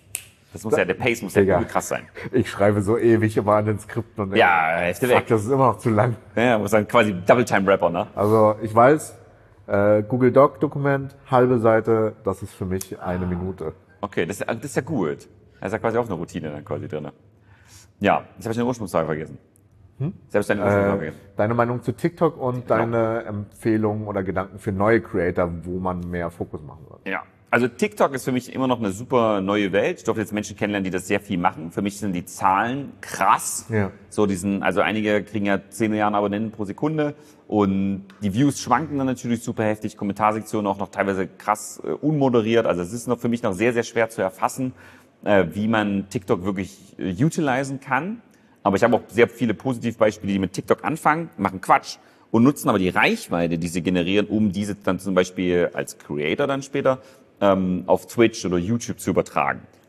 der Pace muss ja übel krass sein. Ich schreibe so ewig immer an den Skripten und fuck, das ist immer noch zu lang. Ja, muss dann quasi Double-Time-Rapper, ne? Also ich weiß, Google Doc-Dokument, halbe Seite, das ist für mich 1 Minute. Okay, das ist ja gut. Das ist ja quasi auch eine Routine dann quasi drin. Ja, jetzt habe ich den Ursprungsfrage vergessen. Selbst deine Ursprungsfrage vergessen. Deine Meinung zu TikTok und deine Empfehlungen oder Gedanken für neue Creator, wo man mehr Fokus machen soll. Ja, also TikTok ist für mich immer noch eine super neue Welt. Ich durfte jetzt Menschen kennenlernen, die das sehr viel machen. Für mich sind die Zahlen krass. Ja. Also einige kriegen ja 10 Milliarden Abonnenten pro Sekunde und die Views schwanken dann natürlich super heftig. Kommentarsektionen auch noch teilweise krass unmoderiert. Also es ist noch für mich noch sehr, sehr schwer zu erfassen, wie man TikTok wirklich utilisieren kann. Aber ich habe auch sehr viele Positivbeispiele, die mit TikTok anfangen, machen Quatsch und nutzen aber die Reichweite, die sie generieren, um diese dann zum Beispiel als Creator dann später auf Twitch oder YouTube zu übertragen.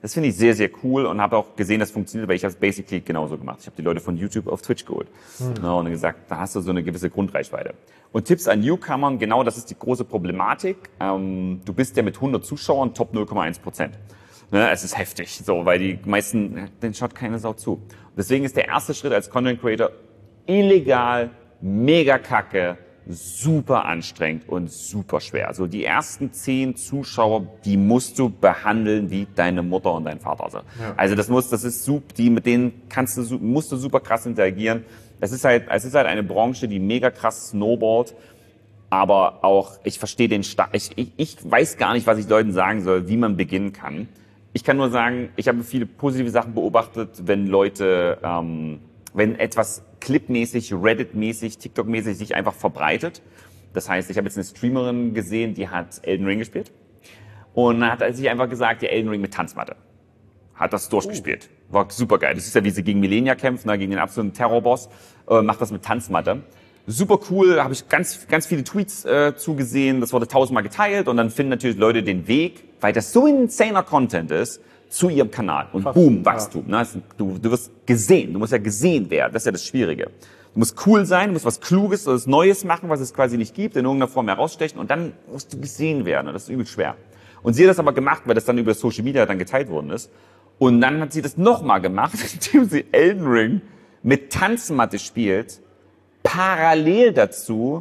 Das finde ich sehr, sehr cool und habe auch gesehen, das funktioniert, weil ich habe es basically genauso gemacht. Ich habe die Leute von YouTube auf Twitch geholt und gesagt, da hast du so eine gewisse Grundreichweite. Und Tipps an Newcomern, genau das ist die große Problematik. Du bist ja mit 100 Zuschauern Top 0,1%. Ne, es ist heftig, so, weil die meisten, den schaut keine Sau zu. Und deswegen ist der erste Schritt als Content Creator illegal, mega kacke, super anstrengend und super schwer. Also die ersten 10 Zuschauer, die musst du behandeln wie deine Mutter und dein Vater. Also das ist super, mit denen musst du super krass interagieren. Es ist halt eine Branche, die mega krass snowballt. Aber auch, ich verstehe ich weiß gar nicht, was ich Leuten sagen soll, wie man beginnen kann. Ich kann nur sagen, ich habe viele positive Sachen beobachtet, wenn Leute, wenn etwas clipmäßig, Reddit-mäßig, TikTok-mäßig sich einfach verbreitet. Das heißt, ich habe jetzt eine Streamerin gesehen, die hat Elden Ring gespielt. Und dann hat sich einfach gesagt, ja, Elden Ring mit Tanzmatte. Hat das durchgespielt. War super geil. Das ist ja, wie sie gegen Millennia kämpfen, gegen den absoluten Terrorboss, macht das mit Tanzmatte. Super cool, habe ich ganz viele Tweets zugesehen, das wurde 1000-mal geteilt und dann finden natürlich Leute den Weg, weil das so insaner Content ist, zu ihrem Kanal. Und boom, Wachstum. Ja. Ne? Du wirst gesehen, du musst ja gesehen werden, das ist ja das Schwierige. Du musst cool sein, du musst was Kluges oder was Neues machen, was es quasi nicht gibt, in irgendeiner Form herausstechen und dann musst du gesehen werden und das ist übel schwer. Und sie hat das aber gemacht, weil das dann über Social Media dann geteilt worden ist. Und dann hat sie das nochmal gemacht, indem sie Elden Ring mit Tanzmatte spielt, parallel dazu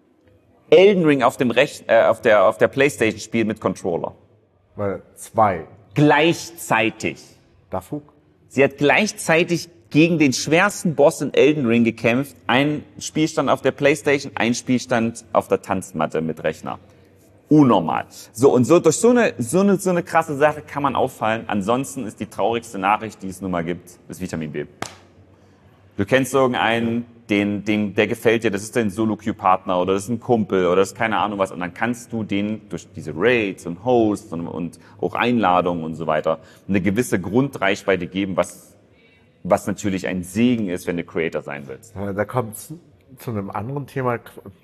Elden Ring auf der Playstation spielt mit Controller. Weil 2. Gleichzeitig. Dafür? Sie hat gleichzeitig gegen den schwersten Boss in Elden Ring gekämpft. Ein Spielstand auf der Playstation, ein Spielstand auf der Tanzmatte mit Rechner. Unnormal. So, und so, durch so eine krasse Sache kann man auffallen. Ansonsten ist die traurigste Nachricht, die es nun mal gibt, das Vitamin B. Du kennst irgendeinen, der gefällt dir, das ist dein Solo-Queue-Partner oder das ist ein Kumpel oder das ist keine Ahnung was. Und dann kannst du den durch diese Raids und Hosts und auch Einladungen und so weiter eine gewisse Grundreichweite geben, was natürlich ein Segen ist, wenn du Creator sein willst. Da kommt es zu einem anderen Thema.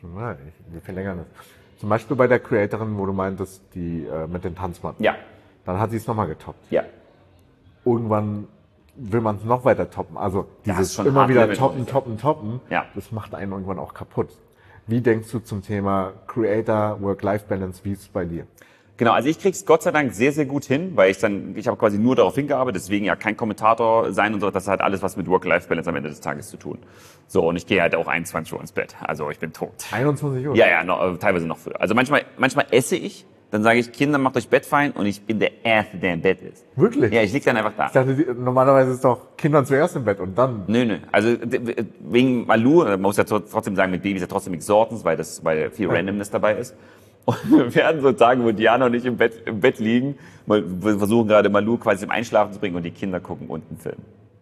Wir verlängern das. Zum Beispiel bei der Creatorin, wo du meintest, die mit den Tanzmatten. Ja. Dann hat sie es nochmal getoppt. Ja. Irgendwann will man es noch weiter toppen. Also dieses schon immer hart wieder Limit, toppen, ja. Das macht einen irgendwann auch kaputt. Wie denkst du zum Thema Creator, Work-Life-Balance, wie ist es bei dir? Genau, also ich krieg's Gott sei Dank sehr, sehr gut hin, weil ich habe quasi nur darauf hingearbeitet, deswegen ja kein Kommentator sein und so, das hat alles was mit Work-Life-Balance am Ende des Tages zu tun. So, und ich gehe halt auch 21 Uhr ins Bett, also ich bin tot. 21 Uhr? Ja, teilweise noch früher. Also manchmal esse ich, dann sage ich, Kinder, macht euch Bett fein und ich bin der Erste, der im Bett ist. Wirklich? Ja, ich lieg dann einfach da. Ich dachte, normalerweise ist doch Kindern zuerst im Bett und dann... Nö. Also wegen Malu, man muss ja trotzdem sagen, mit Babys ja trotzdem nichts Sortens, weil viel Randomness dabei ist. Und wir werden so Tage, wo Diana und ich im Bett liegen, wir versuchen gerade Malu quasi zum Einschlafen zu bringen und die Kinder gucken unten Film.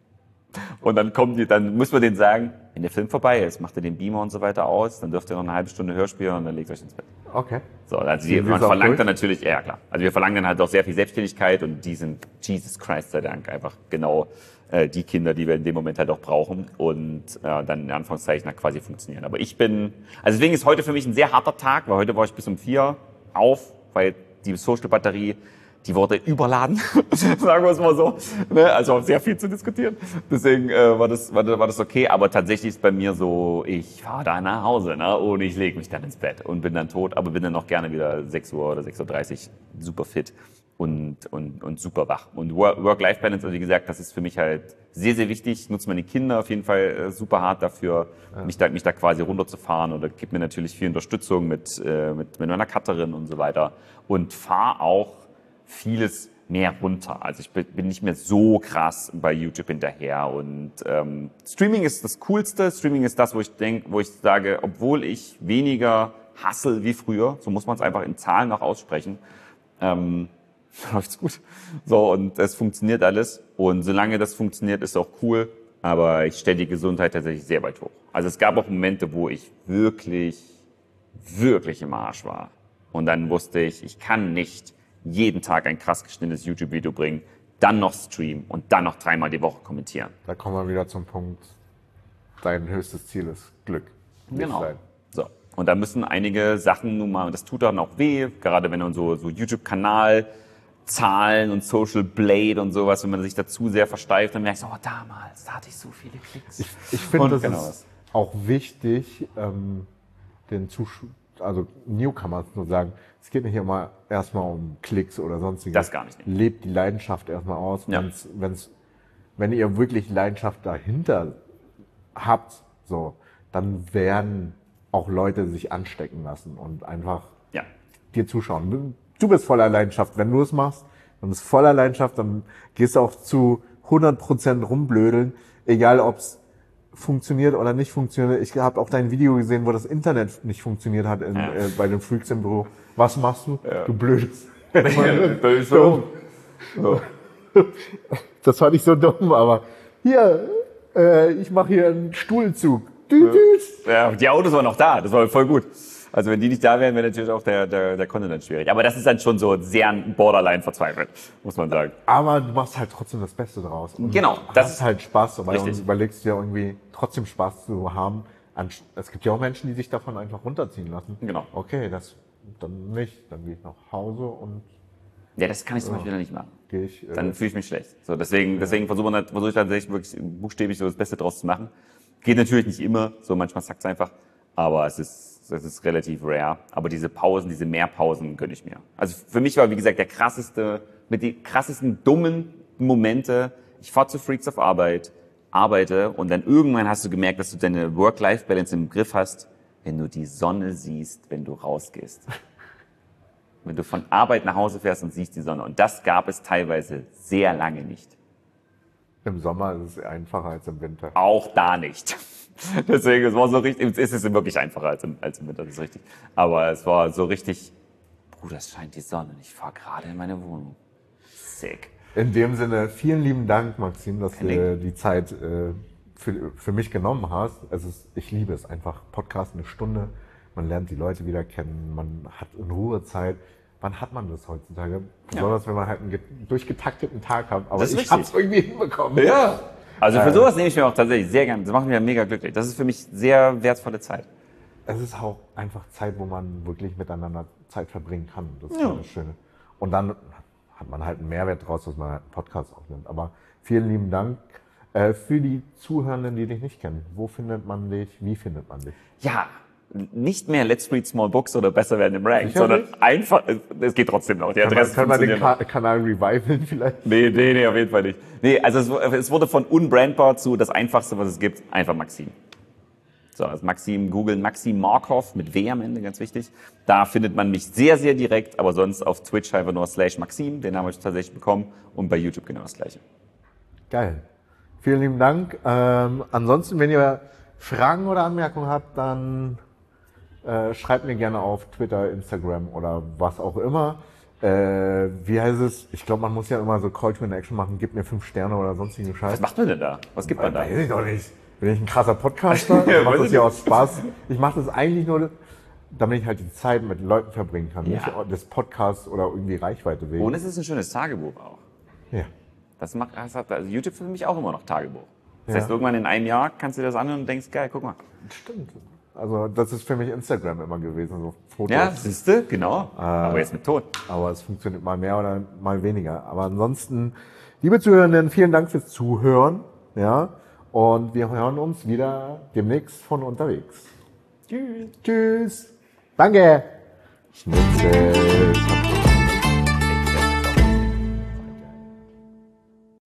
Und dann muss man denen sagen, wenn der Film vorbei ist, macht ihr den Beamer und so weiter aus, dann dürft ihr noch eine halbe Stunde Hörspiel und dann legt euch ins Bett. Okay. So, also man verlangt dann natürlich, ja klar. Also wir verlangen dann halt auch sehr viel Selbstständigkeit und die sind, Jesus Christ sei Dank, einfach genau die Kinder, die wir in dem Moment halt auch brauchen und dann in Anführungszeichen quasi funktionieren. Aber deswegen ist heute für mich ein sehr harter Tag, weil heute war ich bis um 4 auf, weil die Social-Batterie, die wurde überladen, sagen wir es mal so. Ne? Also sehr viel zu diskutieren. Deswegen war das okay. Aber tatsächlich ist bei mir so, ich fahre da nach Hause, ne? Und ich lege mich dann ins Bett und bin dann tot, aber bin dann noch gerne wieder 6 Uhr oder 6:30 Uhr super fit und super wach. Und Work-Life-Balance, also wie gesagt, das ist für mich halt sehr, sehr wichtig. Ich nutze meine Kinder auf jeden Fall super hart dafür, mich da quasi runterzufahren oder gebe mir natürlich viel Unterstützung mit meiner Cutterin und so weiter und fahre auch vieles mehr runter. Also ich bin nicht mehr so krass bei YouTube hinterher und Streaming ist das Coolste. Streaming ist das, wo ich sage, obwohl ich weniger hustle wie früher, so muss man es einfach in Zahlen noch aussprechen, läuft's gut. So, und es funktioniert alles. Und solange das funktioniert, ist auch cool. Aber ich stelle die Gesundheit tatsächlich sehr weit hoch. Also es gab auch Momente, wo ich wirklich, wirklich im Arsch war. Und dann wusste ich kann nicht jeden Tag ein krass geschnittenes YouTube-Video bringen, dann noch streamen und dann noch 3-mal die Woche kommentieren. Da kommen wir wieder zum Punkt, dein höchstes Ziel ist Glück. Genau. So. Und da müssen einige Sachen nun mal, und das tut dann auch weh, gerade wenn du so YouTube-Kanal Zahlen und Social Blade und sowas, wenn man sich dazu sehr versteift, dann merkst du, oh, damals, da hatte ich so viele Klicks. Ich finde, Und das genau ist auch wichtig, den also Newcomers zu sagen, es geht nicht immer erstmal um Klicks oder sonstiges. Das gar nicht. Lebt die Leidenschaft erstmal aus. Ja. Wenn ihr wirklich Leidenschaft dahinter habt, so, dann werden auch Leute sich anstecken lassen und einfach Ja. dir zuschauen. Du bist voller Leidenschaft. Wenn du es machst, dann bist du voller Leidenschaft, dann gehst du auch zu 100% rumblödeln, egal ob es funktioniert oder nicht funktioniert. Ich habe auch dein Video gesehen, wo das Internet nicht funktioniert hat bei den Freaks im Büro. Was machst du? Ja. Du blödes. So. Das fand ich so dumm, aber hier, ich mache hier einen Stuhlzug. Ja, die Autos waren noch da, das war voll gut. Also wenn die nicht da wären, wäre natürlich auch der Content dann schwierig. Aber das ist dann schon so sehr borderline verzweifelt, muss man sagen. Aber du machst halt trotzdem das Beste draus. Und Genau, das hast ist halt Spaß dabei richtig. und überlegst dir irgendwie trotzdem Spaß zu haben. Es gibt ja auch Menschen, die sich davon einfach runterziehen lassen. Genau. Okay, dann nicht. Dann gehe ich nach Hause und Ja, das kann ich zum Beispiel dann nicht machen. gehe ich. Dann fühle ich mich schlecht. So, deswegen versuche ich tatsächlich wirklich buchstäblich so das Beste draus zu machen. Geht natürlich nicht immer, so manchmal zackt's einfach, aber es ist relativ rare. Aber diese Pausen, diese Mehrpausen gönne ich mir. Also für mich war, wie gesagt, mit die krassesten dummen Momente, ich fahre zu Freaks auf Arbeit, arbeite und dann irgendwann hast du gemerkt, dass du deine Work-Life-Balance im Griff hast, wenn du die Sonne siehst, wenn du rausgehst. Wenn du von Arbeit nach Hause fährst und siehst die Sonne. Und das gab es teilweise sehr lange nicht. Im Sommer ist es einfacher als im Winter. Auch da nicht. Deswegen, es war so richtig, es ist wirklich einfacher als im Winter, das ist richtig. Aber es war so richtig, Bruder, es scheint die Sonne und ich fahre gerade in meine Wohnung. Sick. In dem Sinne, vielen lieben Dank, Maxim, dass Kein du die Zeit für mich genommen hast. Ich liebe es einfach. Podcast eine Stunde, man lernt die Leute wieder kennen, man hat in Ruhe Zeit. Wann hat man das heutzutage? Besonders wenn man halt einen durchgetakteten Tag hat. Aber Das ist ich hab's irgendwie hinbekommen. Ja. Also für sowas nehme ich mir auch tatsächlich sehr gerne. Das macht mich ja mega glücklich. Das ist für mich sehr wertvolle Zeit. Es ist auch einfach Zeit, wo man wirklich miteinander Zeit verbringen kann. Das ist das Schöne. Und dann hat man halt einen Mehrwert draus, dass man halt einen Podcast aufnimmt. Aber vielen lieben Dank für die Zuhörenden, die dich nicht kennen. Wo findet man dich? Wie findet man dich? Ja, nicht mehr Let's Read Small Books oder besser werden im Rank, Sicher sondern nicht? einfach, es geht trotzdem noch. Die Adresse Kann man den funktioniert noch. Kanal revivalen vielleicht? Nee, auf jeden Fall nicht. Nee, also es wurde von unbrandbar zu das Einfachste, was es gibt, einfach Maxim. So, also Maxim, googeln Maxim Markov mit W am Ende, ganz wichtig. Da findet man mich sehr, sehr direkt, aber sonst auf Twitch einfach nur /Maxim, den habe ich tatsächlich bekommen, und bei YouTube genau das Gleiche. Geil. Vielen lieben Dank. Ansonsten, wenn ihr Fragen oder Anmerkungen habt, dann schreibt mir gerne auf Twitter, Instagram oder was auch immer. Wie heißt es? Ich glaube, man muss ja immer so Call to Action machen, gib mir 5 Sterne oder sonstigen Scheiß. Was macht man denn da? Was gibt man da? Weiß ich doch nicht. Bin ich ein krasser Podcaster? Ich mache das ja aus Spaß. Ich mache das eigentlich nur, damit ich halt die Zeit mit Leuten verbringen kann. Ja. Nicht des Podcasts oder irgendwie Reichweite wegen. Und es ist ein schönes Tagebuch auch. Ja. Also YouTube für mich auch immer noch Tagebuch. Das Ja. heißt, irgendwann in einem Jahr kannst du dir das anhören und denkst, geil, guck mal. Stimmt. Also das ist für mich Instagram immer gewesen, so Fotos. Ja, siehste, genau. Aber jetzt mit Ton. Aber es funktioniert mal mehr oder mal weniger. Aber ansonsten, liebe Zuhörenden, vielen Dank fürs Zuhören. Ja. Und wir hören uns wieder demnächst von unterwegs. Tschüss. Tschüss. Danke. Schnitzel.